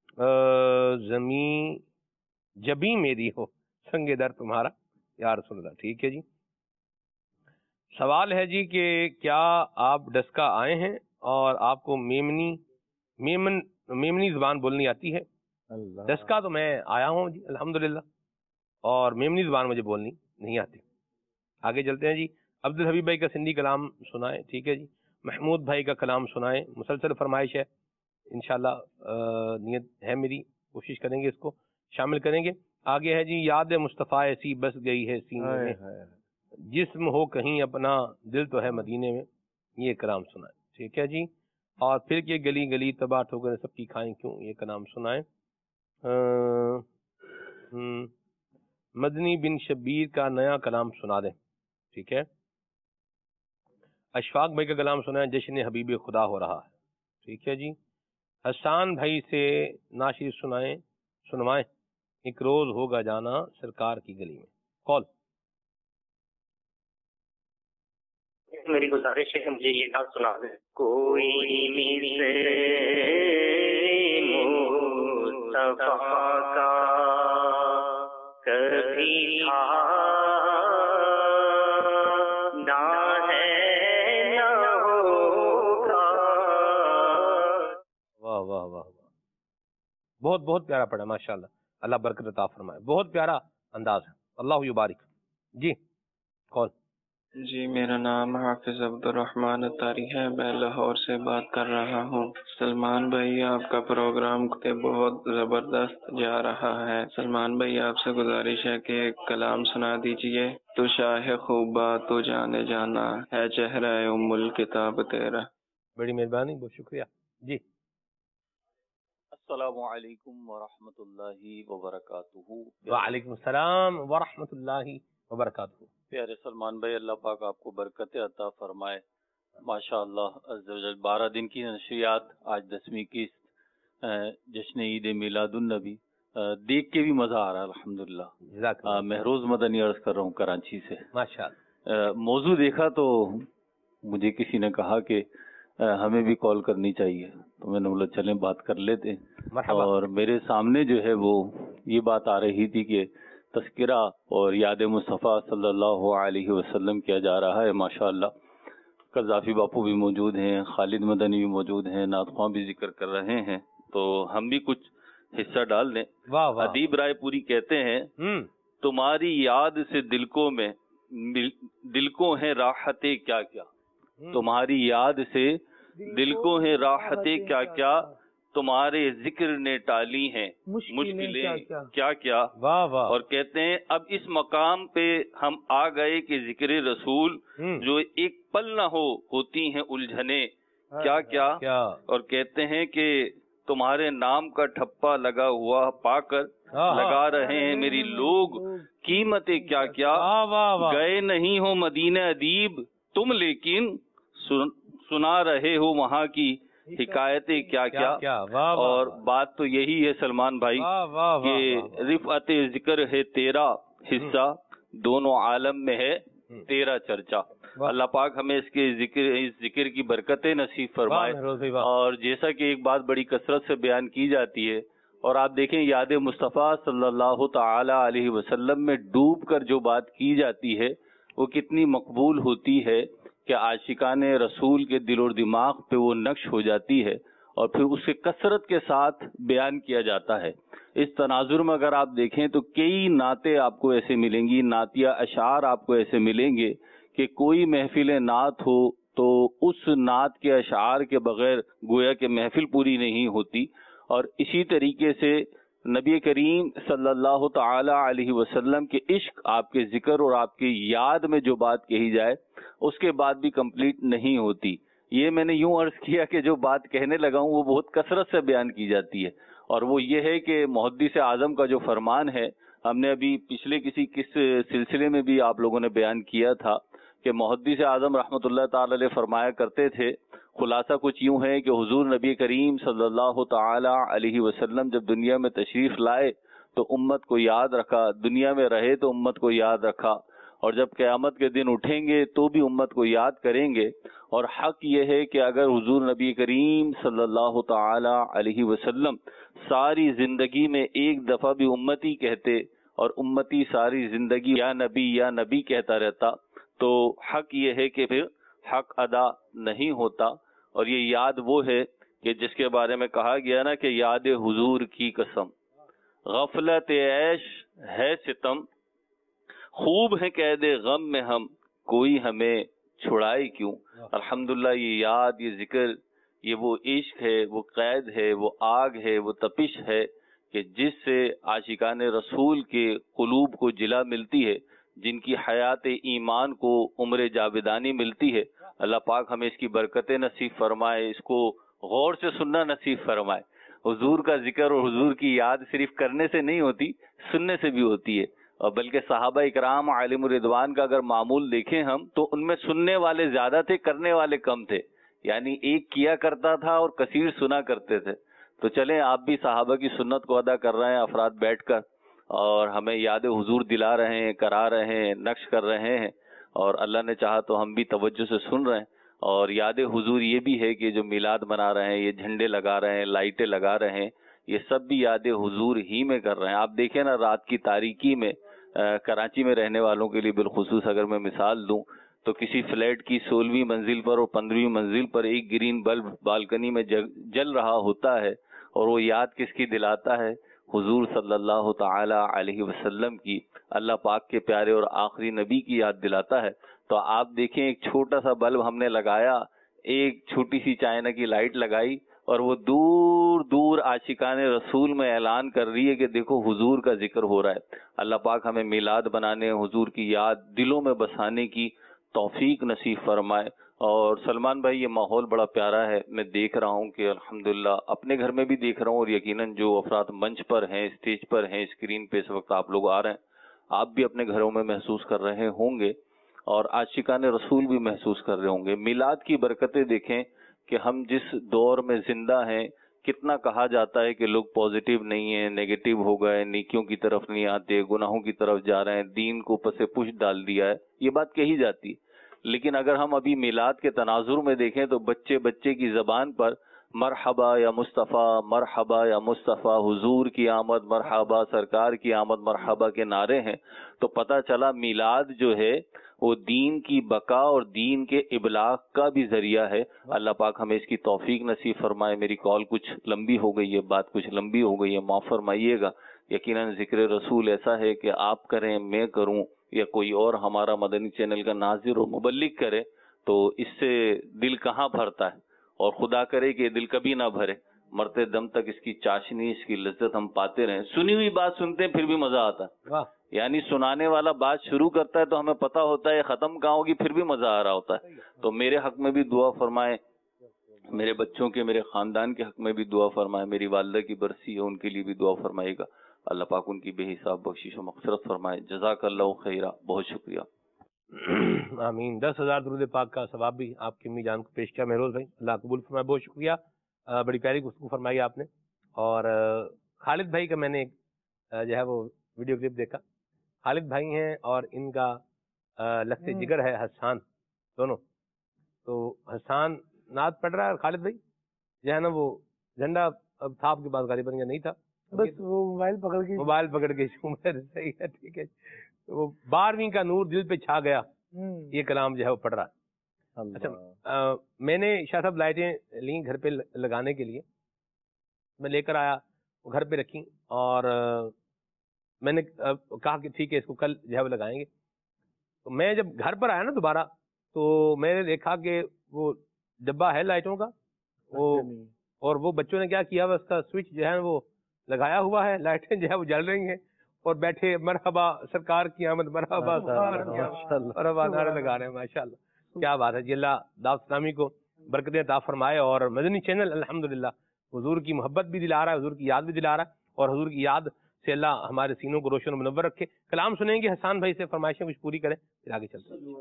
زمین جبیں میری ہو سنگ در تمہارا یا رسول اللہ، ٹھیک ہے جی۔ سوال ہے جی کہ کیا آپ ڈسکا آئے ہیں اور آپ کو میمنی میمن میمنی زبان بولنی آتی ہے؟ ڈسکا تو میں آیا ہوں جی الحمدللہ، اور میمنی زبان مجھے بولنی نہیں آتی۔ آگے چلتے ہیں جی۔ عبد الحبیب بھائی کا سندھی کلام سنائیں، ٹھیک ہے جی۔ محمود بھائی کا کلام سنائیں، مسلسل فرمائش ہے، انشاءاللہ نیت ہے میری، کوشش کریں گے اس کو شامل کریں گے۔ آگے ہے جی، یاد مصطفیٰ ایسی بس گئی ہے سینے میں، جسم ہو کہیں اپنا دل تو ہے مدینے میں، یہ کلام سنائیں، ٹھیک ہے جی۔ اور پھر کہ گلی گلی تباہ ٹھوکریں سب کی کھائیں کیوں، یہ کلام سنائیں۔ مدنی بن شبیر کا نیا کلام سنا دیں، ٹھیک ہے۔ اشفاق بھائی کا کلام سنائیں، جشن حبیب خدا ہو رہا ہے، ٹھیک ہے جی۔ حسان بھائی سے ناشر سنائیں سنوائیں، ایک روز ہوگا جانا سرکار کی گلی میں۔ کال میری گزارش ہے کہ مجھے یہ نعت سنا دیں۔ کوئی مصطفیٰ کا کبھی تھا نہ ہے نہ ہوگا۔ واہ واہ واہ واہ، بہت بہت پیارا پڑھا، ماشاءاللہ، اللہ برکت عطا فرمائے، بہت پیارا انداز ہے، اللہ یبارک جی۔ کون؟ جی میرا نام حافظ عبد الرحمن اتاری ہے، میں لاہور سے بات کر رہا ہوں۔ سلمان بھائی آپ کا پروگرام بہت زبردست جا رہا ہے۔ سلمان بھائی آپ سے گزارش ہے کہ ایک کلام سنا دیجئے۔ تو شاہ خوبا تو جانے جانا ہے چہرہ ام الکتاب تیرا۔ بڑی مہربانی، بہت شکریہ جی۔ السلام علیکم ورحمۃ اللہ وبرکاتہ۔ وعلیکم السلام ورحمۃ اللہ وبرکاتہ۔ پیارے سلمان بھائی، اللہ پاک آپ کو برکت عطا فرمائے۔ ماشاء اللہ عز و جل، بارہ دن کی نشریات، آج دسویں قسط جشن عید میلاد النبی، دیکھ کے بھی مزہ آ رہا ہے الحمدللہ۔ مہروز مدنی عرض کر رہا ہوں کراچی سے۔ ماشاء اللہ۔ موضوع دیکھا تو مجھے کسی نے کہا کہ ہمیں بھی کال کرنی چاہیے، تو میں نے بولا چلیں بات کر لیتے ہیں۔ اور میرے سامنے جو ہے وہ یہ بات آ رہی تھی کہ تذکرہ اور یاد مصطفیٰ صلی اللہ علیہ وسلم کیا جا رہا ہے۔ ماشاء اللہ قذافی باپو بھی موجود ہیں، خالد مدنی بھی موجود ہیں، نعت خواں بھی ذکر کر رہے ہیں، تو ہم بھی کچھ حصہ ڈال دیں۔ ادیب رائے پوری کہتے ہیں تمہاری یاد سے دل کو میں دل کو ہیں راحتیں کیا کیا، تمہاری یاد سے دل کو ہیں راحتیں کیا کیا، تمہارے ذکر نے ٹالی ہیں مشکلیں کیا کیا۔ اور کہتے ہیں اب اس مقام پہ ہم آ گئے کہ ذکر رسول جو ایک پل نہ ہو ہوتی ہیں الجھنے کیا کیا۔ اور کہتے ہیں کہ تمہارے نام کا ٹھپا لگا ہوا پا کر لگا رہے ہیں میری لوگ قیمتیں کیا کیا۔ گئے نہیں ہو مدینہ ادیب تم، لیکن سنا رہے ہو وہاں کی حکایتیں کیا کیا۔ اور بات تو یہی ہے سلمان بھائی کہ رفعت ذکر ہے تیرا حصہ، دونوں عالم میں ہے تیرا چرچا۔ اللہ پاک ہمیں اس کے ذکر اس ذکر کی برکتیں نصیب فرمائے۔ اور جیسا کہ ایک بات بڑی کثرت سے بیان کی جاتی ہے، اور آپ دیکھیں یاد مصطفیٰ صلی اللہ تعالی علیہ وسلم میں ڈوب کر جو بات کی جاتی ہے وہ کتنی مقبول ہوتی ہے کہ عاشقان رسول کے دل اور دماغ پہ وہ نقش ہو جاتی ہے، اور پھر اسے کثرت کے ساتھ بیان کیا جاتا ہے۔ اس تناظر میں اگر آپ دیکھیں تو کئی نعتیں آپ کو ایسے ملیں گی، نعتیہ اشعار آپ کو ایسے ملیں گے کہ کوئی محفل نعت ہو تو اس نعت کے اشعار کے بغیر گویا کہ محفل پوری نہیں ہوتی۔ اور اسی طریقے سے نبی کریم صلی اللہ تعالی علیہ وسلم کے عشق، آپ کے ذکر اور آپ کی یاد میں جو بات کہی جائے اس کے بعد بھی کمپلیٹ نہیں ہوتی۔ یہ میں نے یوں عرض کیا کہ جو بات کہنے لگا ہوں وہ بہت کثرت سے بیان کی جاتی ہے، اور وہ یہ ہے کہ محدث اعظم کا جو فرمان ہے، ہم نے ابھی پچھلے کسی کس سلسلے میں بھی آپ لوگوں نے بیان کیا تھا کہ محدث اعظم رحمۃ اللہ تعالی علیہ فرمایا کرتے تھے، خلاصہ کچھ یوں ہے کہ حضور نبی کریم صلی اللہ تعالی علیہ وسلم جب دنیا میں تشریف لائے تو امت کو یاد رکھا، دنیا میں رہے تو امت کو یاد رکھا، اور جب قیامت کے دن اٹھیں گے تو بھی امت کو یاد کریں گے۔ اور حق یہ ہے کہ اگر حضور نبی کریم صلی اللہ تعالی علیہ وسلم ساری زندگی میں ایک دفعہ بھی امتی کہتے اور امتی ساری زندگی یا نبی یا نبی کہتا رہتا تو حق یہ ہے کہ پھر حق ادا نہیں ہوتا۔ اور یہ یاد وہ ہے کہ جس کے بارے میں کہا گیا نا کہ یاد حضور کی قسم، غفلت عیش ہے ستم، خوب ہے قید غم میں ہم، کوئی ہمیں چھڑائے کیوں۔ الحمدللہ یہ یاد، یہ ذکر، یہ وہ عشق ہے، وہ قید ہے، وہ آگ ہے، وہ تپش ہے کہ جس سے عاشقان رسول کے قلوب کو جلا ملتی ہے، جن کی حیات ایمان کو عمر جاودانی ملتی ہے۔ اللہ پاک ہمیں اس کی برکتیں نصیب فرمائے، اس کو غور سے سننا نصیب فرمائے۔ حضور کا ذکر اور حضور کی یاد صرف کرنے سے نہیں ہوتی، سننے سے بھی ہوتی ہے، اور بلکہ صحابہ اکرام عالم الرضوان کا اگر معمول دیکھیں ہم تو ان میں سننے والے زیادہ تھے، کرنے والے کم تھے، یعنی ایک کیا کرتا تھا اور کثیر سنا کرتے تھے۔ تو چلیں آپ بھی صحابہ کی سنت کو ادا کر رہے ہیں افراد بیٹھ کر، اور ہمیں یاد حضور دلا رہے ہیں، کرا رہے ہیں، نقش کر رہے ہیں، اور اللہ نے چاہا تو ہم بھی توجہ سے سن رہے ہیں۔ اور یاد حضور یہ بھی ہے کہ جو میلاد منا رہے ہیں، یہ جھنڈے لگا رہے ہیں، لائٹیں لگا رہے ہیں، یہ سب بھی یاد حضور ہی میں کر رہے ہیں۔ آپ دیکھیں نا رات کی تاریکی میں کراچی میں رہنے والوں کے لیے بالخصوص اگر میں مثال دوں تو کسی فلیٹ کی سولہویں منزل پر اور پندرہویں منزل پر ایک گرین بلب بالکنی میں جل رہا ہوتا ہے، اور وہ یاد کس کی دلاتا ہے؟ حضور صلی اللہ تعالی علیہ وسلم کی، اللہ پاک کے پیارے اور آخری نبی کی یاد دلاتا ہے۔ تو آپ دیکھیں ایک چھوٹا سا بلب ہم نے لگایا، ایک چھوٹی سی چائنا کی لائٹ لگائی، اور وہ دور دور عاشقان رسول میں اعلان کر رہی ہے کہ دیکھو حضور کا ذکر ہو رہا ہے۔ اللہ پاک ہمیں میلاد بنانے، حضور کی یاد دلوں میں بسانے کی توفیق نصیب فرمائے، اور سلمان بھائی یہ ماحول بڑا پیارا ہے، میں دیکھ رہا ہوں کہ الحمدللہ اپنے گھر میں بھی دیکھ رہا ہوں، اور یقیناً جو افراد منچ پر ہیں، اسٹیج پر ہیں، اسکرین پہ اس وقت آپ لوگ آ رہے ہیں، آپ بھی اپنے گھروں میں محسوس کر رہے ہوں گے اور عاشقان رسول بھی محسوس کر رہے ہوں گے۔ میلاد کی برکتیں دیکھیں کہ ہم جس دور میں زندہ ہیں، کتنا کہا جاتا ہے کہ لوگ پازیٹیو نہیں ہیں، نیگیٹو ہو گئے، نیکیوں کی طرف نہیں آتے، گناہوں کی طرف جا رہے ہیں، دین کو پس پش ڈال دیا ہے، یہ بات کہی جاتی ہے۔ لیکن اگر ہم ابھی میلاد کے تناظر میں دیکھیں تو بچے بچے کی زبان پر مرحبا یا مصطفیٰ، مرحبا یا مصطفیٰ، حضور کی آمد مرحبا، سرکار کی آمد مرحبا کے نعرے ہیں، تو پتہ چلا میلاد جو ہے وہ دین کی بقا اور دین کے ابلاغ کا بھی ذریعہ ہے۔ اللہ پاک ہمیں اس کی توفیق نصیب فرمائے۔ میری کال کچھ لمبی ہو گئی ہے، بات کچھ لمبی ہو گئی ہے، معاف فرمائیے گا۔ یقیناً ذکر رسول ایسا ہے کہ آپ کریں، میں کروں، یا کوئی اور ہمارا مدنی چینل کا ناظر و مبلغ کرے تو اس سے دل کہاں بھرتا ہے، اور خدا کرے کہ دل کبھی نہ بھرے، مرتے دم تک اس کی چاشنی، اس کی لذت ہم پاتے رہیں۔ سنی ہوئی بات سنتے ہیں پھر بھی مزہ آتا ہے، یعنی سنانے والا بات شروع کرتا ہے تو ہمیں پتہ ہوتا ہے ختم کہاں ہوگی، پھر بھی مزہ آ رہا ہوتا ہے۔ تو میرے حق میں بھی دعا فرمائے، میرے بچوں کے، میرے خاندان کے حق میں بھی دعا فرمائے، میری والدہ کی برسی ہے ان کے لیے بھی دعا فرمائے گا، اللہ پاک ان کی بے حساب بخشش و مغفرت فرمائے۔ جزاک اللہ خیرہ، بہت شکریہ۔ آمین۔ دس ہزار درود پاک کا ثواب بھی آپ کی امی جان کو پیش کیا مہروز بھائی، اللہ قبول فرمائے، بہت شکریہ۔ بڑی پیاری گفتگو فرمائی آپ نے۔ اور خالد بھائی کا میں نے جو ہے وہ ویڈیو کلپ دیکھا، خالد بھائی ہیں اور ان کا لگتے جگر ہے حسان دونوں، تو حسان نعت پڑھ رہا ہے اور خالد بھائی جو ہے نا وہ جھنڈا اب تھا آپ کے پاس غالباً یا نہیں تھا، بس وہ موبائل پکڑ کے موبائل پکڑ کے صحیح ہے، ٹھیک ہے، وہ بارہویں کا نور دل پہ چھا گیا، یہ کلام جو ہے وہ پڑھ رہا ہے۔ اچھا، میں نے شاہ صاحب لائٹیں لیں گھر پہ لگانے کے لیے، میں لے کر آیا، وہ گھر پہ رکھی، اور میں نے کہا کہ ٹھیک ہے اس کو کل جو ہے وہ لگائیں گے۔ تو میں جب گھر پر آیا نا دوبارہ، تو میں نے دیکھا کہ وہ ڈبہ ہے لائٹوں کا، وہ اور وہ بچوں نے کیا کیا، اس کا سوئچ جو ہے وہ لگایا ہوا ہے، لائٹیں جو ہے وہ جل رہی ہیں، اور بیٹھے مرحبا سرکار کی آمد، مرحبا مرحبا نعرے لگا رہے ہیں۔ ماشاءاللہ، کیا بات ہے جی، اللہ دعوت اسلامی کو برکتیں عطا فرمائے، اور مدنی چینل الحمدللہ حضور کی محبت بھی دلا رہا ہے، حضور کی یاد بھی دلا رہا ہے، اور حضور کی یاد سے اللہ ہمارے سینوں کو روشن و منور رکھے۔ کلام سنیں گے حسان بھائی سے، فرمائشیں کچھ پوری کریں، پھر آگے چلتے ہیں۔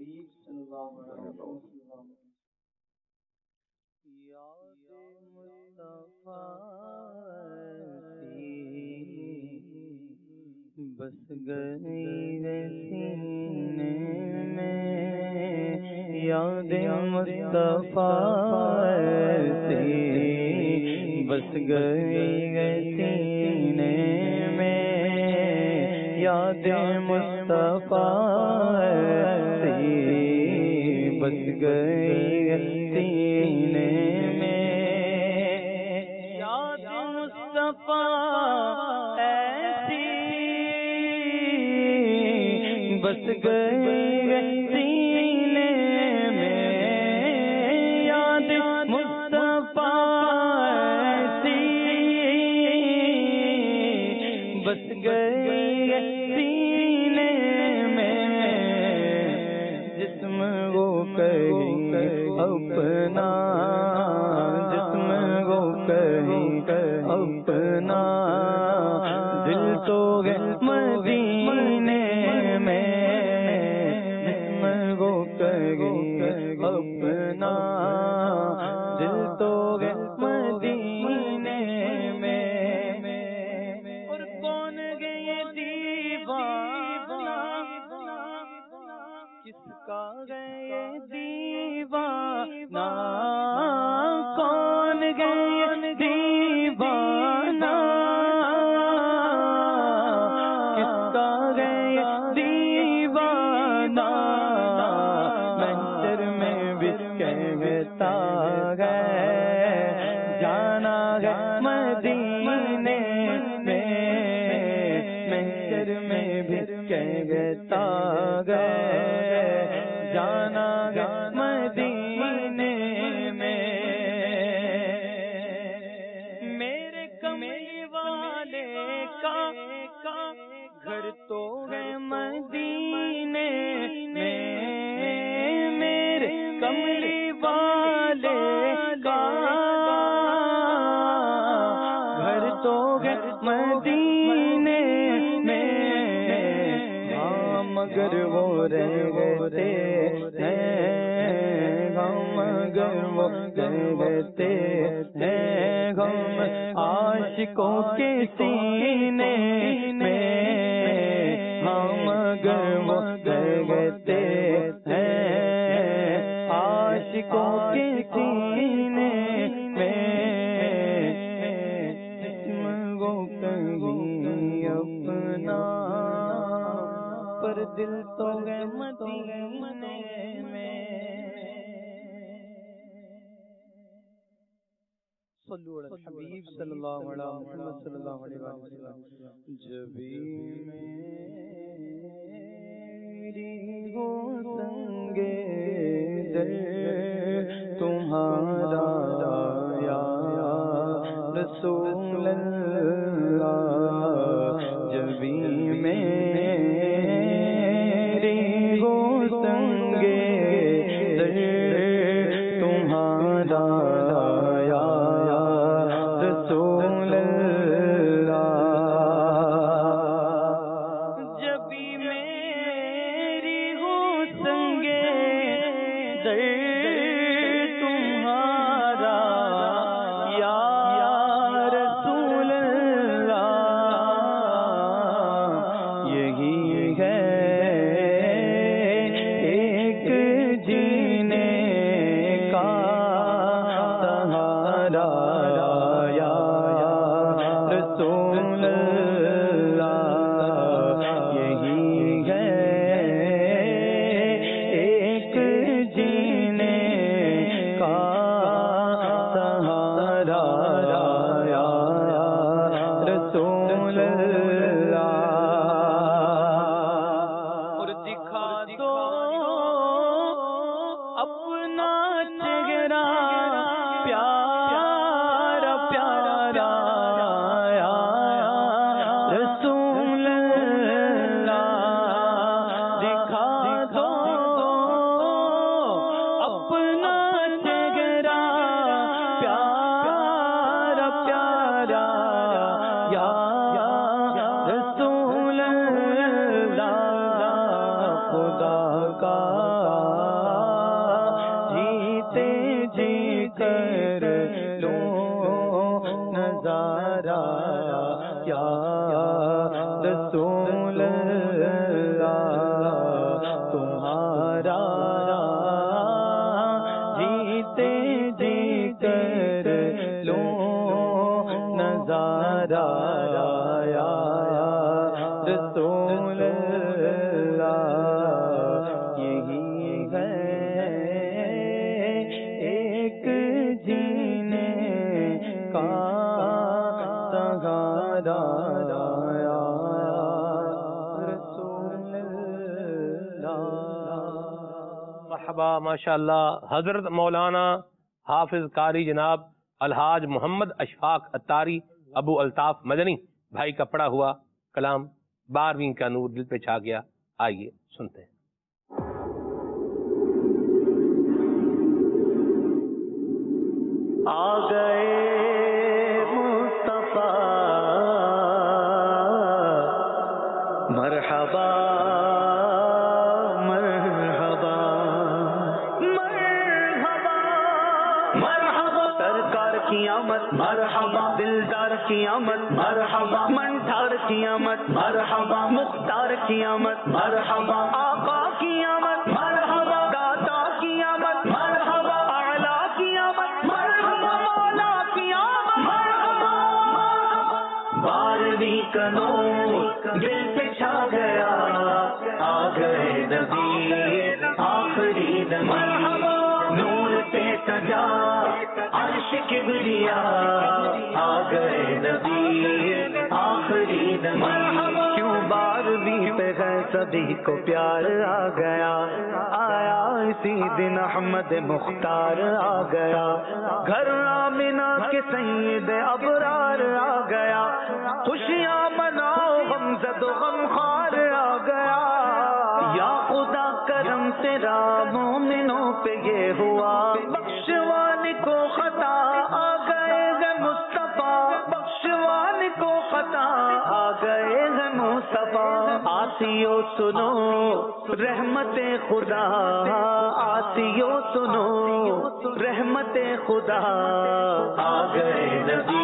بس گئی سینے میں یاد مصطفیٰ سے، بس گئی سینے میں یاد مصطفیٰ سے، بس گئی سینے میں یاد مصطفیٰ بس گئی سینے میں یاد مصطفیٰ سی، بس گئی سینے میں جسم وہ کہیں اپنا، جسم وہ کہیں اپنا، دل تو ہے مدینے میں، اپنا دل تو ہے مدینے میں، اور کون گئے دیوانہ، کس کا گئے دیوانہ، کون گئے دیوانہ، کس کا گئے دیوانہ، کہتا ہے جانا ہے مدینے میں، محشر میں بھی کہتا ہے جانا ہے مدینے میں، میرے کملی والے کا گھر تو ہے مدینے میں، میرے کملی والے کا گھر تو ہے مدینے میں، ہاں مگر وہ رہ گئے ہیں غم، مگر وہ رہ گئے ہیں غم عاشقوں کے سینے میں، ہاں مگر وہ رہ گئے ہیں عاشقوں کے سینے میں، وہ کہیں اپنا پر دل تو ہے مدینے میں۔ صلو علی الحبیب صلی اللہ علیہ محمد صلی اللہ علیہ وسلم۔ جبھی میری ہو سنگے در تمہارا یا رسول اللہ، جبھی میری ہو سنگے در تمہارا یا رسول اللہ، جبھی میری ہو سنگے در تمہارا یا رسول اللہ، یہی ہے ایک جینے کا سہارا یا رسول اللہ، یہی ہے ایک جینے کا سہارا یا رسول اللہ، اور دکھا دو اپنا چہرہ پیارا پیارا یا رسول اللہ، دکھا دو اپنا چہرہ پیارا پیارا یا رسول اللہ، خدا کا جیتے جی کر لو نظارہ یا رسول اللہ، تمہارا جیتے جی کر لو نظارہ یا رسول اللہ، یہی ہے ایک جینے کا سہارا یا رسول اللہ۔ مرحبا، ماشاء اللہ۔ حضرت مولانا حافظ قاری جناب الحاج محمد اشفاق اتاری ابو الطاف مدنی بھائی کا پڑھا ہوا کلام بارہویں کا نور دل پہ چھا گیا، آئیے سنتے ہیں۔ آ گئے مصطفیٰ مرحبا مرحبا مرحبا مرحبا، سرکار کی آمد مرحبا، دلدار کی آمد مرحبا، منٹھار کی آمد مرحبا، مختار کی آمد مرحبا، آقا کی آمد مرحبا، داتا کی آمد مرحبا، اعلیٰ کی آمد مرحبا، مولا کی آمد مرحبا، بارہویں کا نور دل پہ چھا گیا، آ گئے نبی آخری نبی، نور پہ سجا عرش کبریا، آ گئے نبی آخری نبی، کیوں بارہویں پہ ہے سبھی کو پیار آ گیا، آیا اسی دن احمد مختار آ گیا، گھر آمنہ کے سید ابرار آ گیا، خوشیاں مناؤ غمزد و غمخوار آ گیا، یا خدا کرم تیرا مومنوں پہ یہ ہو آسیو سنو رحمت خدا، آسیو سنو رحمت خدا، آ گئے نبی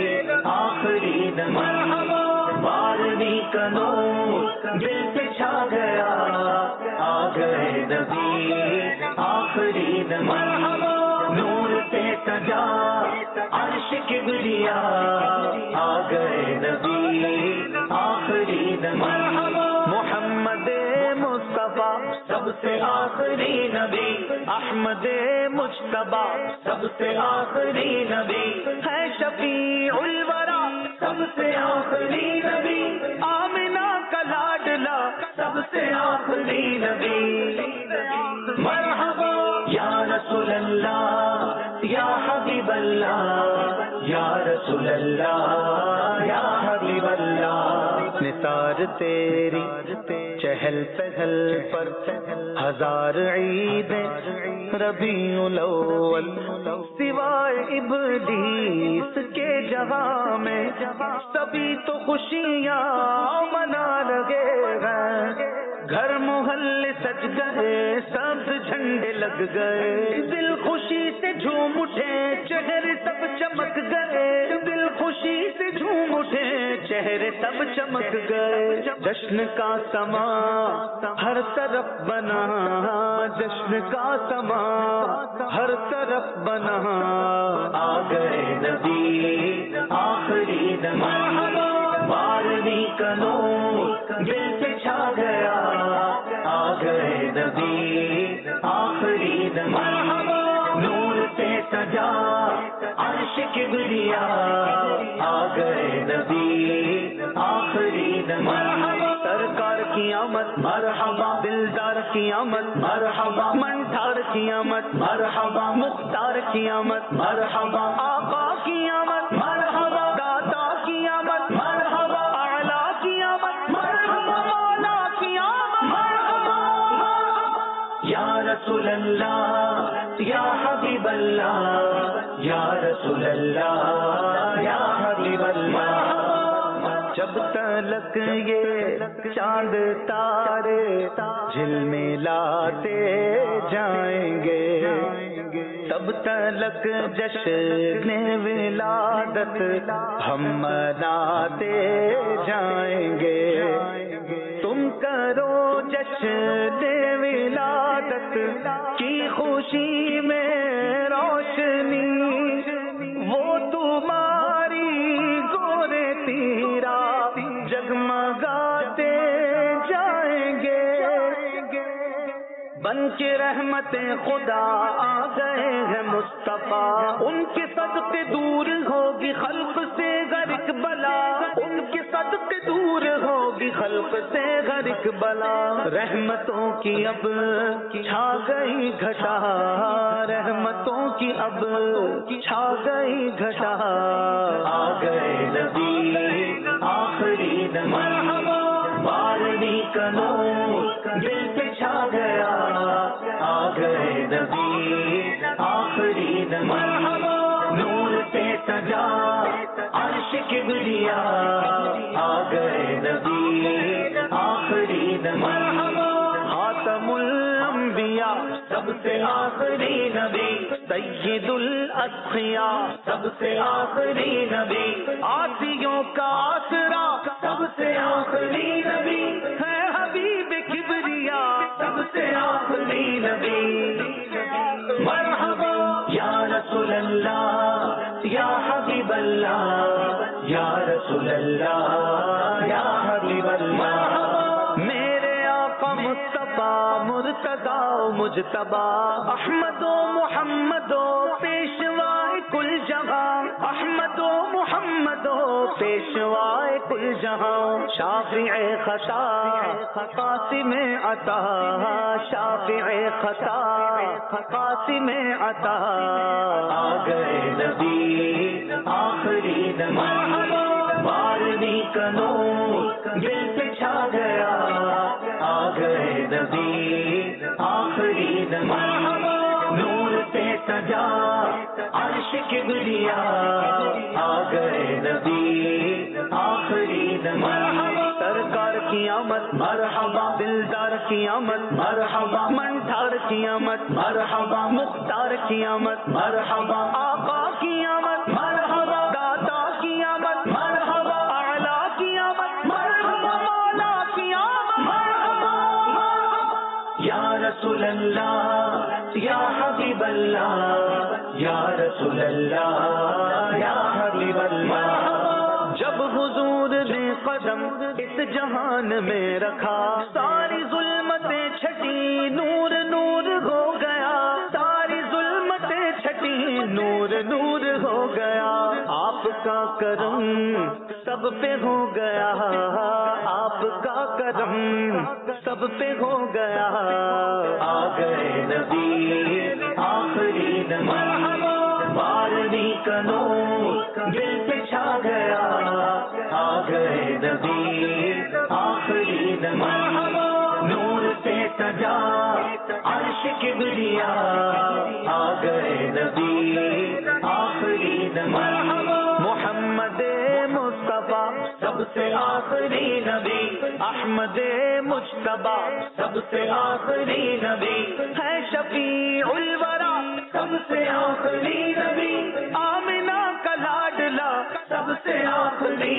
آخری نبی، بارہویں کا نور دل پہ چھا گیا، آ گئے نبی آخری نبی، نور پہ سجا عرش کبریا، آ گئے نبی آخری نبی، محمد مصطفیٰ سب سے آخری نبی، احمد مجتبیٰ سب سے آخری نبی، ہے شفیع الورا سب سے آخری نبی، آمنہ کا لاڈلا سب سے آخری نبی، مرحبا یا رسول اللہ یا حبیب اللہ، یا رسول اللہ یا حبیب اللہ، نثار تیری چہل پہل پر ہزار عیدیں، ربیع الاول سوائے ابلیس کے جہاں میں سبھی تو خوشیاں منا لگے ہیں، گھر محلے سج گئے سب جھنڈے لگ گئے، دل خوشی سے جھوم اٹھے چہرے سب چمک گئے، دل خوشی سے جھوم اٹھے چہرے سب چمک گئے، جشن کا سما ہر طرف بنا، جشن کا سما ہر طرف بنا، آ گئے نبی آخری نبی، بارہویں کا نور دل پہ چھا گیا، آ گئے نبی آخری نبی، نور پہ سجا عرش کبریا، آ گئے نبی آخری نبی، سرکار کی آمد مرحبا، دلدار کی آمد مرحبا، منٹھار کی آمد مرحبا، مختار کی آمد مرحبا، آقا کی آمد مرحبا، داتا کی آمد مرحبا، اعلیٰ کی آمد مرحبا، مولا کی آمد مرحبا، یا رسول اللہ یا حبیب اللہ، یا رسول اللہ یا حبیب اللہ، جب تلک یہ چاند تارے جھلملاتے جائیں گے، تب تلک جشن ولادت ہم مناتے جائیں گے، تم کرو جشن ولادت کی خوشی میں روشنی، وہ تمہاری گورے تیرا جگمگاتے جائیں گے، بن کے رحمت خدا آ گئے ہیں مصطفیٰ، ان کے صدقے دور ہوگی خلق سے غرق بلا، ان کے صدقے دور ہوگی خلق سے غرق بلا، رحمتوں کی اب چھا گئی گھٹا، رحمتوں کی اب چھا گئی گھٹا، آ گئے نبی آخری نبی، بارہویں کا نور دل پہ چھا گیا، آ گئے نبی آخری نبی، نور پہ سجا عرش کبریا، آ گئے نبی آخری نبی، خاتم الانبیاء سب سے آخری نبی، سید الاسقیاء سب سے آخری نبی، آسیوں کا آسرا سب سے آخری نبی، ہے حبیب کبریا سب سے آخری نبی، مرحبا یا رسول اللہ یا حبیب اللہ، یا رسول اللہ یا حبیب اللہ، میرے آقا مصطفیٰ مرتضیٰ مجتبیٰ، احمد و محمد و پیشوائے کل جہاں، احمد و محمد و پیشوائے کل جہاں، شافع خطا قاسم عطا، شافع خطا قاسم عطا، آ گئے نبی آخری نبی، بارہویں کا نور دل پہ چھا گیا، آ گئے نبی آخری نبی، نور پہ سجا عرش کبریا، آ گئے نبی آخری نبی، سرکار کی کی آمد مرحبا دلدار کی آمد مرحبا منٹھار کی آمد مرحبا مختار کی آمد مرحبا آقا کی آمد مرحبا داتا کی آمد مرحبا اعلیٰ کی آمد مرحبا مولا کی آمد مرحبا یا رسول اللہ یا حبیب اللہ یا رسول اللہ یا حبیب اللہ جب حضور نے قدم اس جہان میں رکھا ساری ظلمتیں چھٹی نور نور ہو گیا ساری ظلمتیں چھٹی نور نور ہو گیا آپ کا کرم سب پہ ہو گیا آپ کا کرم سب پہ ہو گیا آ گئے نبی آخری نبی بارہویں کا نور دل پہ چھا گیا آ گئے نبی آخری نبی نور سے سجا عرش کبریا آ گئے نبی آخری نبی محمد مصطفیٰ سب سے آخری نبی احمد مجتبیٰ سب سے آخری نبی ہے شفیع الورا سب سے آخری نبی آمنہ کا لاڈلا سب سے آخری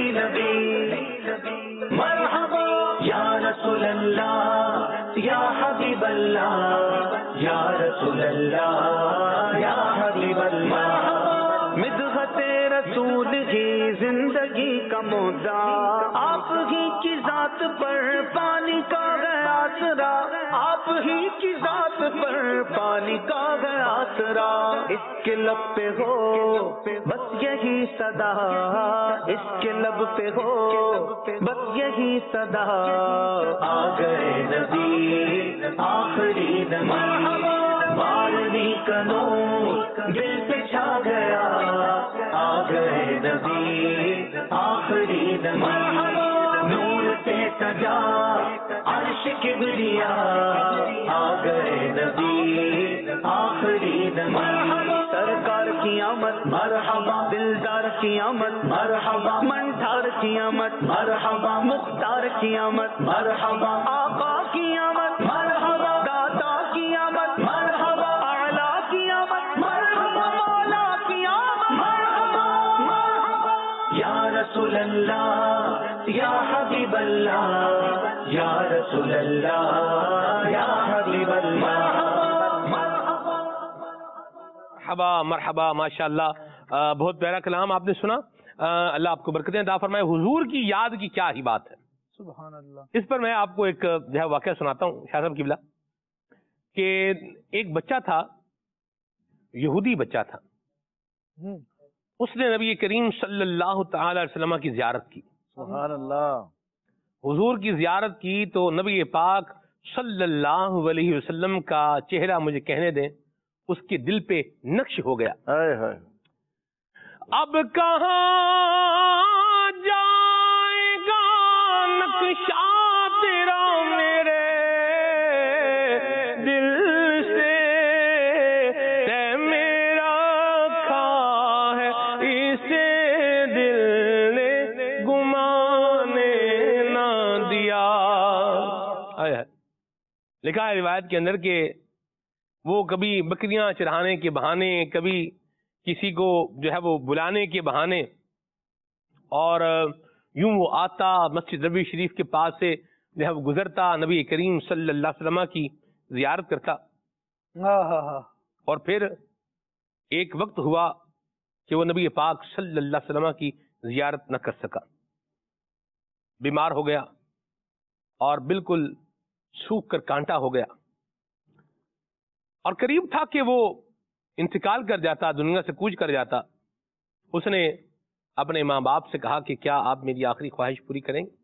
نبی مرحبا یا رسول اللہ یا حبیب اللہ یا رسول اللہ یا حبیب اللہ مدحت رسول ہی زندگی کا مدعا آپ ہی کی ذات پر پانی کا گیا آسرا آپ ہی کی ذات پر پانی کا گیا آسرا اس کے لب پہ ہو بس یہی صدا اس کے لب پہ ہو بس یہی صدا آ گئے نبی آخری نبی بارہویں کا نور دل پہ چھا گیا آ گئے نبی آخری نبی نور سے سجا عرش کبریا آ گئے نبی آخری نبی سرکار کی آمد مرحبا دلدار کی آمد مرحبا منٹھار کی آمد مرحبا مختار کی آمد مرحبا آقا کی آمد مرحبا داتا کی آمد مرحبا اعلیٰ کی آمد مرحبا مولا کی آمد مرحبا یا رسول اللہ یا حبیب اللہ یا رسول اللہ یا حبیب اللہ مرحبا مرحبا ماشاء اللہ بہت پیارا کلام آپ نے سنا اللہ آپ کو برکتیں عطا فرمائے حضور کی یاد کی کیا ہی بات ہے سبحان اللہ اس پر میں آپ کو ایک جو ہے واقعہ سناتا ہوں شاہ صاحب قبلہ کہ ایک بچہ تھا یہودی بچہ تھا اس نے نبی کریم صلی اللہ تعالی علیہ وسلم کی زیارت کی سبحان اللہ حضور کی زیارت کی تو نبی پاک صلی اللہ علیہ وسلم کا چہرہ مجھے کہنے دیں اس کے دل پہ نقش ہو گیا ہائے ہائے اب کہاں جائے گا نقشہ تیرا میرے دل سے تے میرا کھا ہے اسے دل نے گمانے نہ دیا. لکھا ہے روایت کے اندر کہ وہ کبھی بکریاں چرانے کے بہانے کبھی کسی کو جو ہے وہ بلانے کے بہانے اور یوں وہ آتا مسجد نبوی شریف کے پاس سے جو ہے وہ گزرتا نبی کریم صلی اللہ علیہ وسلم کی زیارت کرتا اور پھر ایک وقت ہوا کہ وہ نبی پاک صلی اللہ علیہ وسلم کی زیارت نہ کر سکا, بیمار ہو گیا اور بالکل سوکھ کر کانٹا ہو گیا اور قریب تھا کہ وہ انتقال کر جاتا, دنیا سے کوچ کر جاتا. اس نے اپنے ماں باپ سے کہا کہ کیا آپ میری آخری خواہش پوری کریں گے؟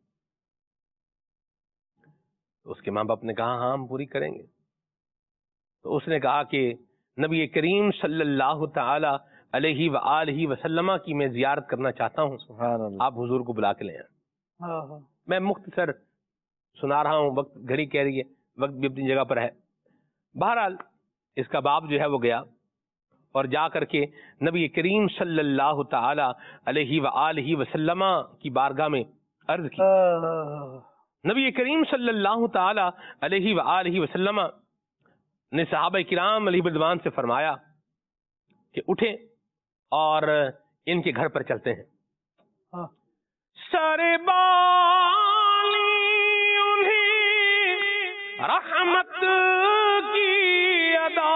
تو اس کے ماں باپ نے کہا ہاں ہم پوری کریں گے. تو اس نے کہا کہ نبی کریم صلی اللہ تعالی علیہ وآلہ وسلم کی میں زیارت کرنا چاہتا ہوں, سبحان اللہ. آپ حضور کو بلا کے لے آئیں. میں مختصر سنا رہا ہوں, وقت گھڑی کہہ رہی ہے, وقت بھی اپنی جگہ پر ہے. بہرحال اس کا باپ جو ہے وہ گیا اور جا کر کے نبی کریم صلی اللہ تعالی علیہ وآلہ وسلم کی بارگاہ میں عرض کی. نبی کریم صلی اللہ تعالی علیہ وآلہ وسلم نے صحابہ کرام علیہ رضوان سے فرمایا کہ اٹھیں اور ان کے گھر پر چلتے ہیں. سارے بالی انہیں رحمت کی ادا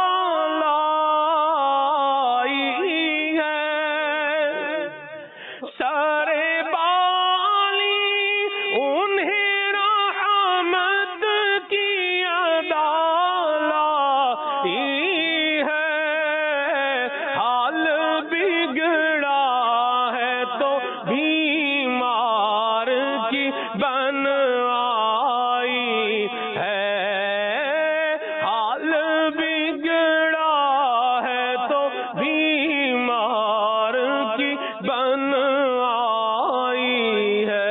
لائی ہے، سارے بالی انہیں رحمت کی ادا لائی ہے، حال بگڑا ہے تو بیمار کی بن آئی ہے، حال بگڑا ہے تو بیمار کی بن آئی ہے.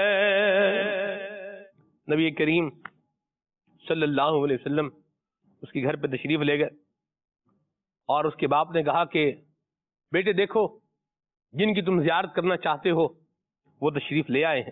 نبی کریم صلی اللہ علیہ وسلم اس کے گھر پہ تشریف لے گئے اور اس کے باپ نے کہا کہ بیٹے دیکھو جن کی تم زیارت کرنا چاہتے ہو وہ تشریف لے آئے ہیں.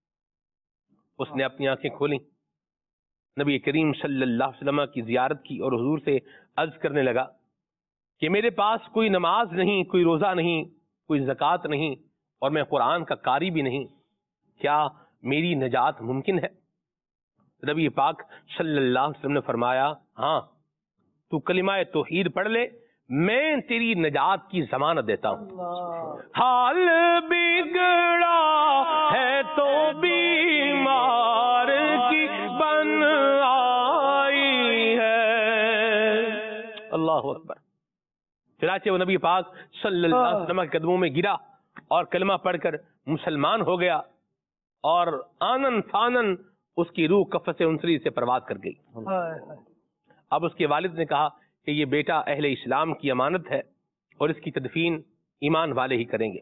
اس نے اپنی آنکھیں کھولیں، نبی کریم صلی اللہ علیہ وسلم کی زیارت کی اور حضور سے عرض کرنے لگا کہ میرے پاس کوئی نماز نہیں، کوئی روزہ نہیں، کوئی زکوٰۃ نہیں اور میں قرآن کا قاری بھی نہیں، کیا میری نجات ممکن ہے؟ نبی پاک صلی اللہ علیہ وسلم نے فرمایا ہاں تو کلمہ توحید پڑھ لے، میں تیری نجات کی ضمانت دیتا ہوں. حال بگڑا ہے تو بیمار کی بن آئی ہے. اللہ اکبر. چنانچہ وہ نبی پاک صلی اللہ علیہ وسلم کے قدموں میں گرا اور کلمہ پڑھ کر مسلمان ہو گیا اور آنن فانن اس کی روح کفس انسری سے پرواز کر گئی. اب اس کے والد نے کہا کہ یہ بیٹا اہل اسلام کی امانت ہے اور اس کی تدفین ایمان والے ہی کریں گے.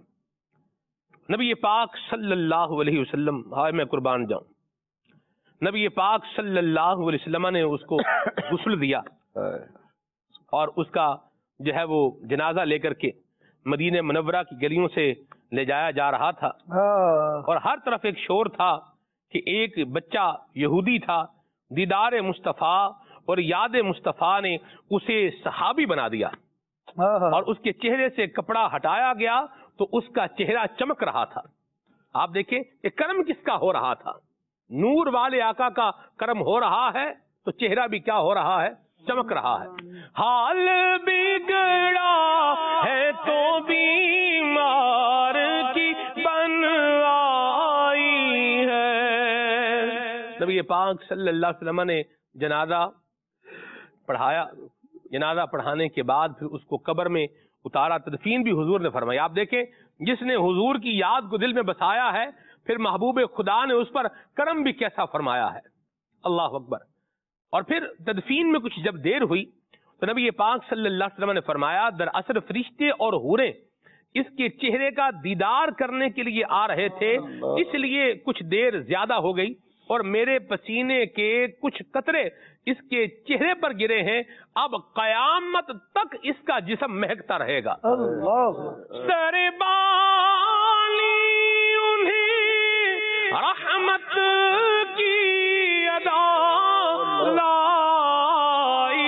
نبی پاک صلی اللہ علیہ وسلم، ہائے میں قربان جاؤں، نبی پاک صلی اللہ علیہ وسلم نے اس کو غسل دیا اور اس کا جو ہے وہ جنازہ لے کر کے مدینہ منورہ کی گلیوں سے لے جایا جا رہا تھا اور ہر طرف ایک شور تھا کہ ایک بچہ یہودی تھا، دیدار مصطفیٰ اور یاد مصطفیٰ نے اسے صحابی بنا دیا اور اس کے چہرے سے کپڑا ہٹایا گیا تو اس کا چہرہ چمک رہا تھا. آپ دیکھیں کہ کرم کس کا ہو رہا تھا، نور والے آقا کا کرم ہو رہا ہے تو چہرہ بھی کیا ہو رہا ہے، چمک رہا ہے. حال بگڑا ہے تو بیمار کی بن آئی ہے. نبی پاک صلی اللہ علیہ وسلم نے جنازہ پڑھایا، جنازہ پڑھانے کے بعد پھر اس کو قبر میں اتارا، تدفین بھی حضور نے فرمایا. آپ دیکھیں جس نے حضور کی یاد کو دل میں بسایا ہے پھر محبوب خدا نے اس پر کرم بھی کیسا فرمایا ہے. اللہ اکبر. اور پھر تدفین میں کچھ جب دیر ہوئی تو نبی پاک صلی اللہ علیہ وسلم نے فرمایا دراصل فرشتے اور حوریں اس کے چہرے کا دیدار کرنے کے لیے آ رہے تھے، اس لیے کچھ دیر زیادہ ہو گئی اور میرے پسینے کے کچھ قطرے اس کے چہرے پر گرے ہیں، اب قیامت تک اس کا جسم مہکتا رہے گا. سر بالی انہیں رحمت کی ادا لائی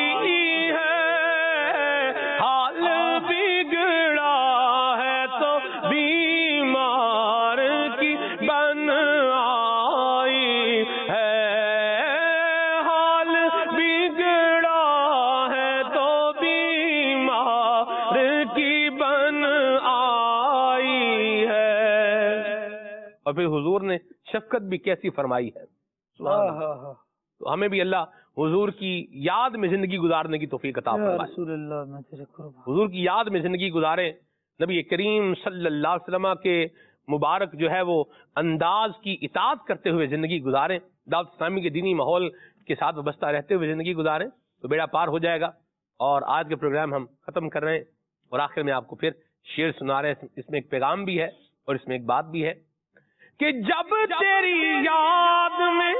ہے، حال بگڑا ہے تو بیمار کی بن آئی ہے، حال بگڑا ہے تو بیمار کی بن آئی ہے. اور پھر حضور نے شفقت بھی کیسی فرمائی ہے. تو ہمیں بھی اللہ حضور کی یاد میں زندگی گزارنے کی توفیق عطا فرمائے. حضور کی یاد میں زندگی گزارے، نبی کریم صلی اللہ علیہ وسلم کے مبارک جو ہے وہ انداز کی اطاعت کرتے ہوئے زندگی گزاریں، دعوت اسلامی کے دینی ماحول کے ساتھ وابستہ رہتے ہوئے زندگی گزاریں تو بیڑا پار ہو جائے گا. اور آج کے پروگرام ہم ختم کر رہے ہیں اور آخر میں آپ کو پھر شعر سنا رہے ہیں. اس میں ایک پیغام بھی ہے اور اس میں ایک بات بھی ہے کہ جب تیری یاد میں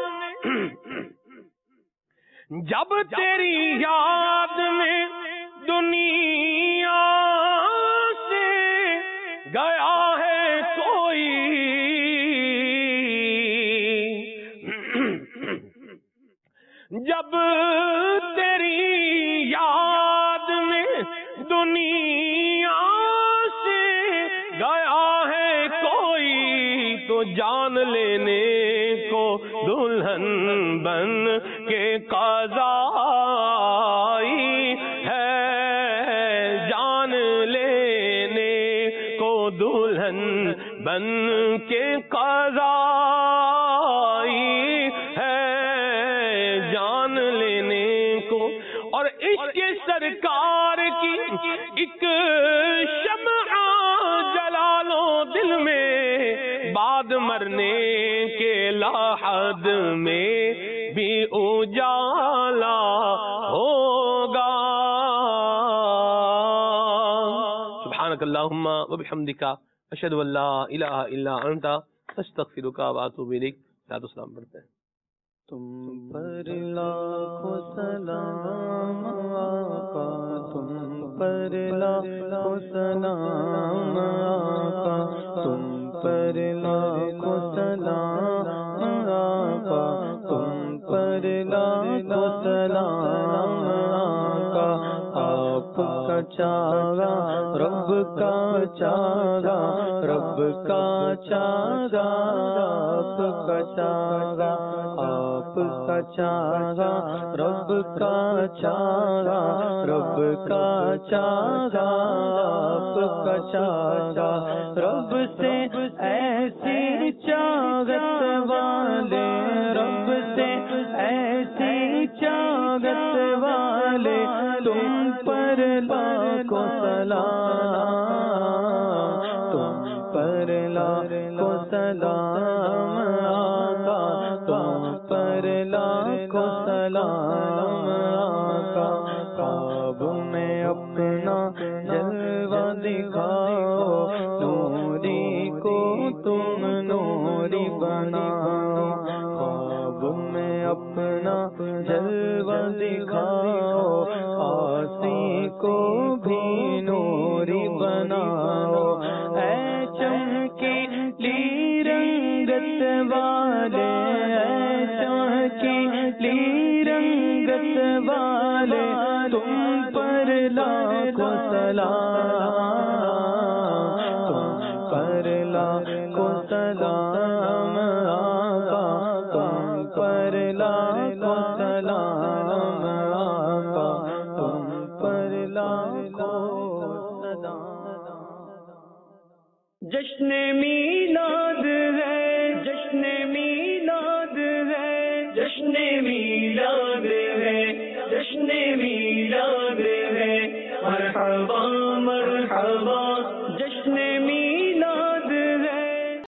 جب تیری یاد میں دنیا سے گیا ہے کوئی، جب تیری یاد میں دنیا سے گیا ہے کوئی تو جان لینے کو دلہن بن کے قضا آئی ہے، جان لینے کو دلہن بن کے قضا آئی ہے، جان لینے کو۔ اور عشق سرکار کی ایک شمع جلا لو دل میں، بعد مرنے کے لحد میں بھی اجالا ہوگا۔ سبحانک اللہم و بحمدک، اشہد ان لا الہ الا انت، استغفرک و اتوب الیک۔ صلوات و سلام پڑھتے ہیں۔ تم پر لاکھوں سلام آقا، تم پر لاکھوں سلام آقا، تم پر لاکھوں سلام آقا، تم پر لاکھوں سلام آقا۔ آپ کا چاہا رب کا چاہا، رب کا چاہا آپ کا چاہا، آپ کا چاہا رب کا چاہا، رب کا چاہا آپ کا چاہا۔ رب سے ایسی چاہت والے، رب سے ایسی چاہت والے، تم پر لاکھوں سلام، تم پر لاکھوں سلام آقا، تم پر لاکھوں سلام آقا۔ خواب میں اپنا جلوہ دکھاؤ، نوری کو تم نوری بناؤ، خواب میں اپنا جلوہ دکھاؤ، آسی کو بھی نوری بناؤ۔ اے چمکیلی رنگت والے، اے چمکیلی رنگت والے، تم پر لاکھوں سلام۔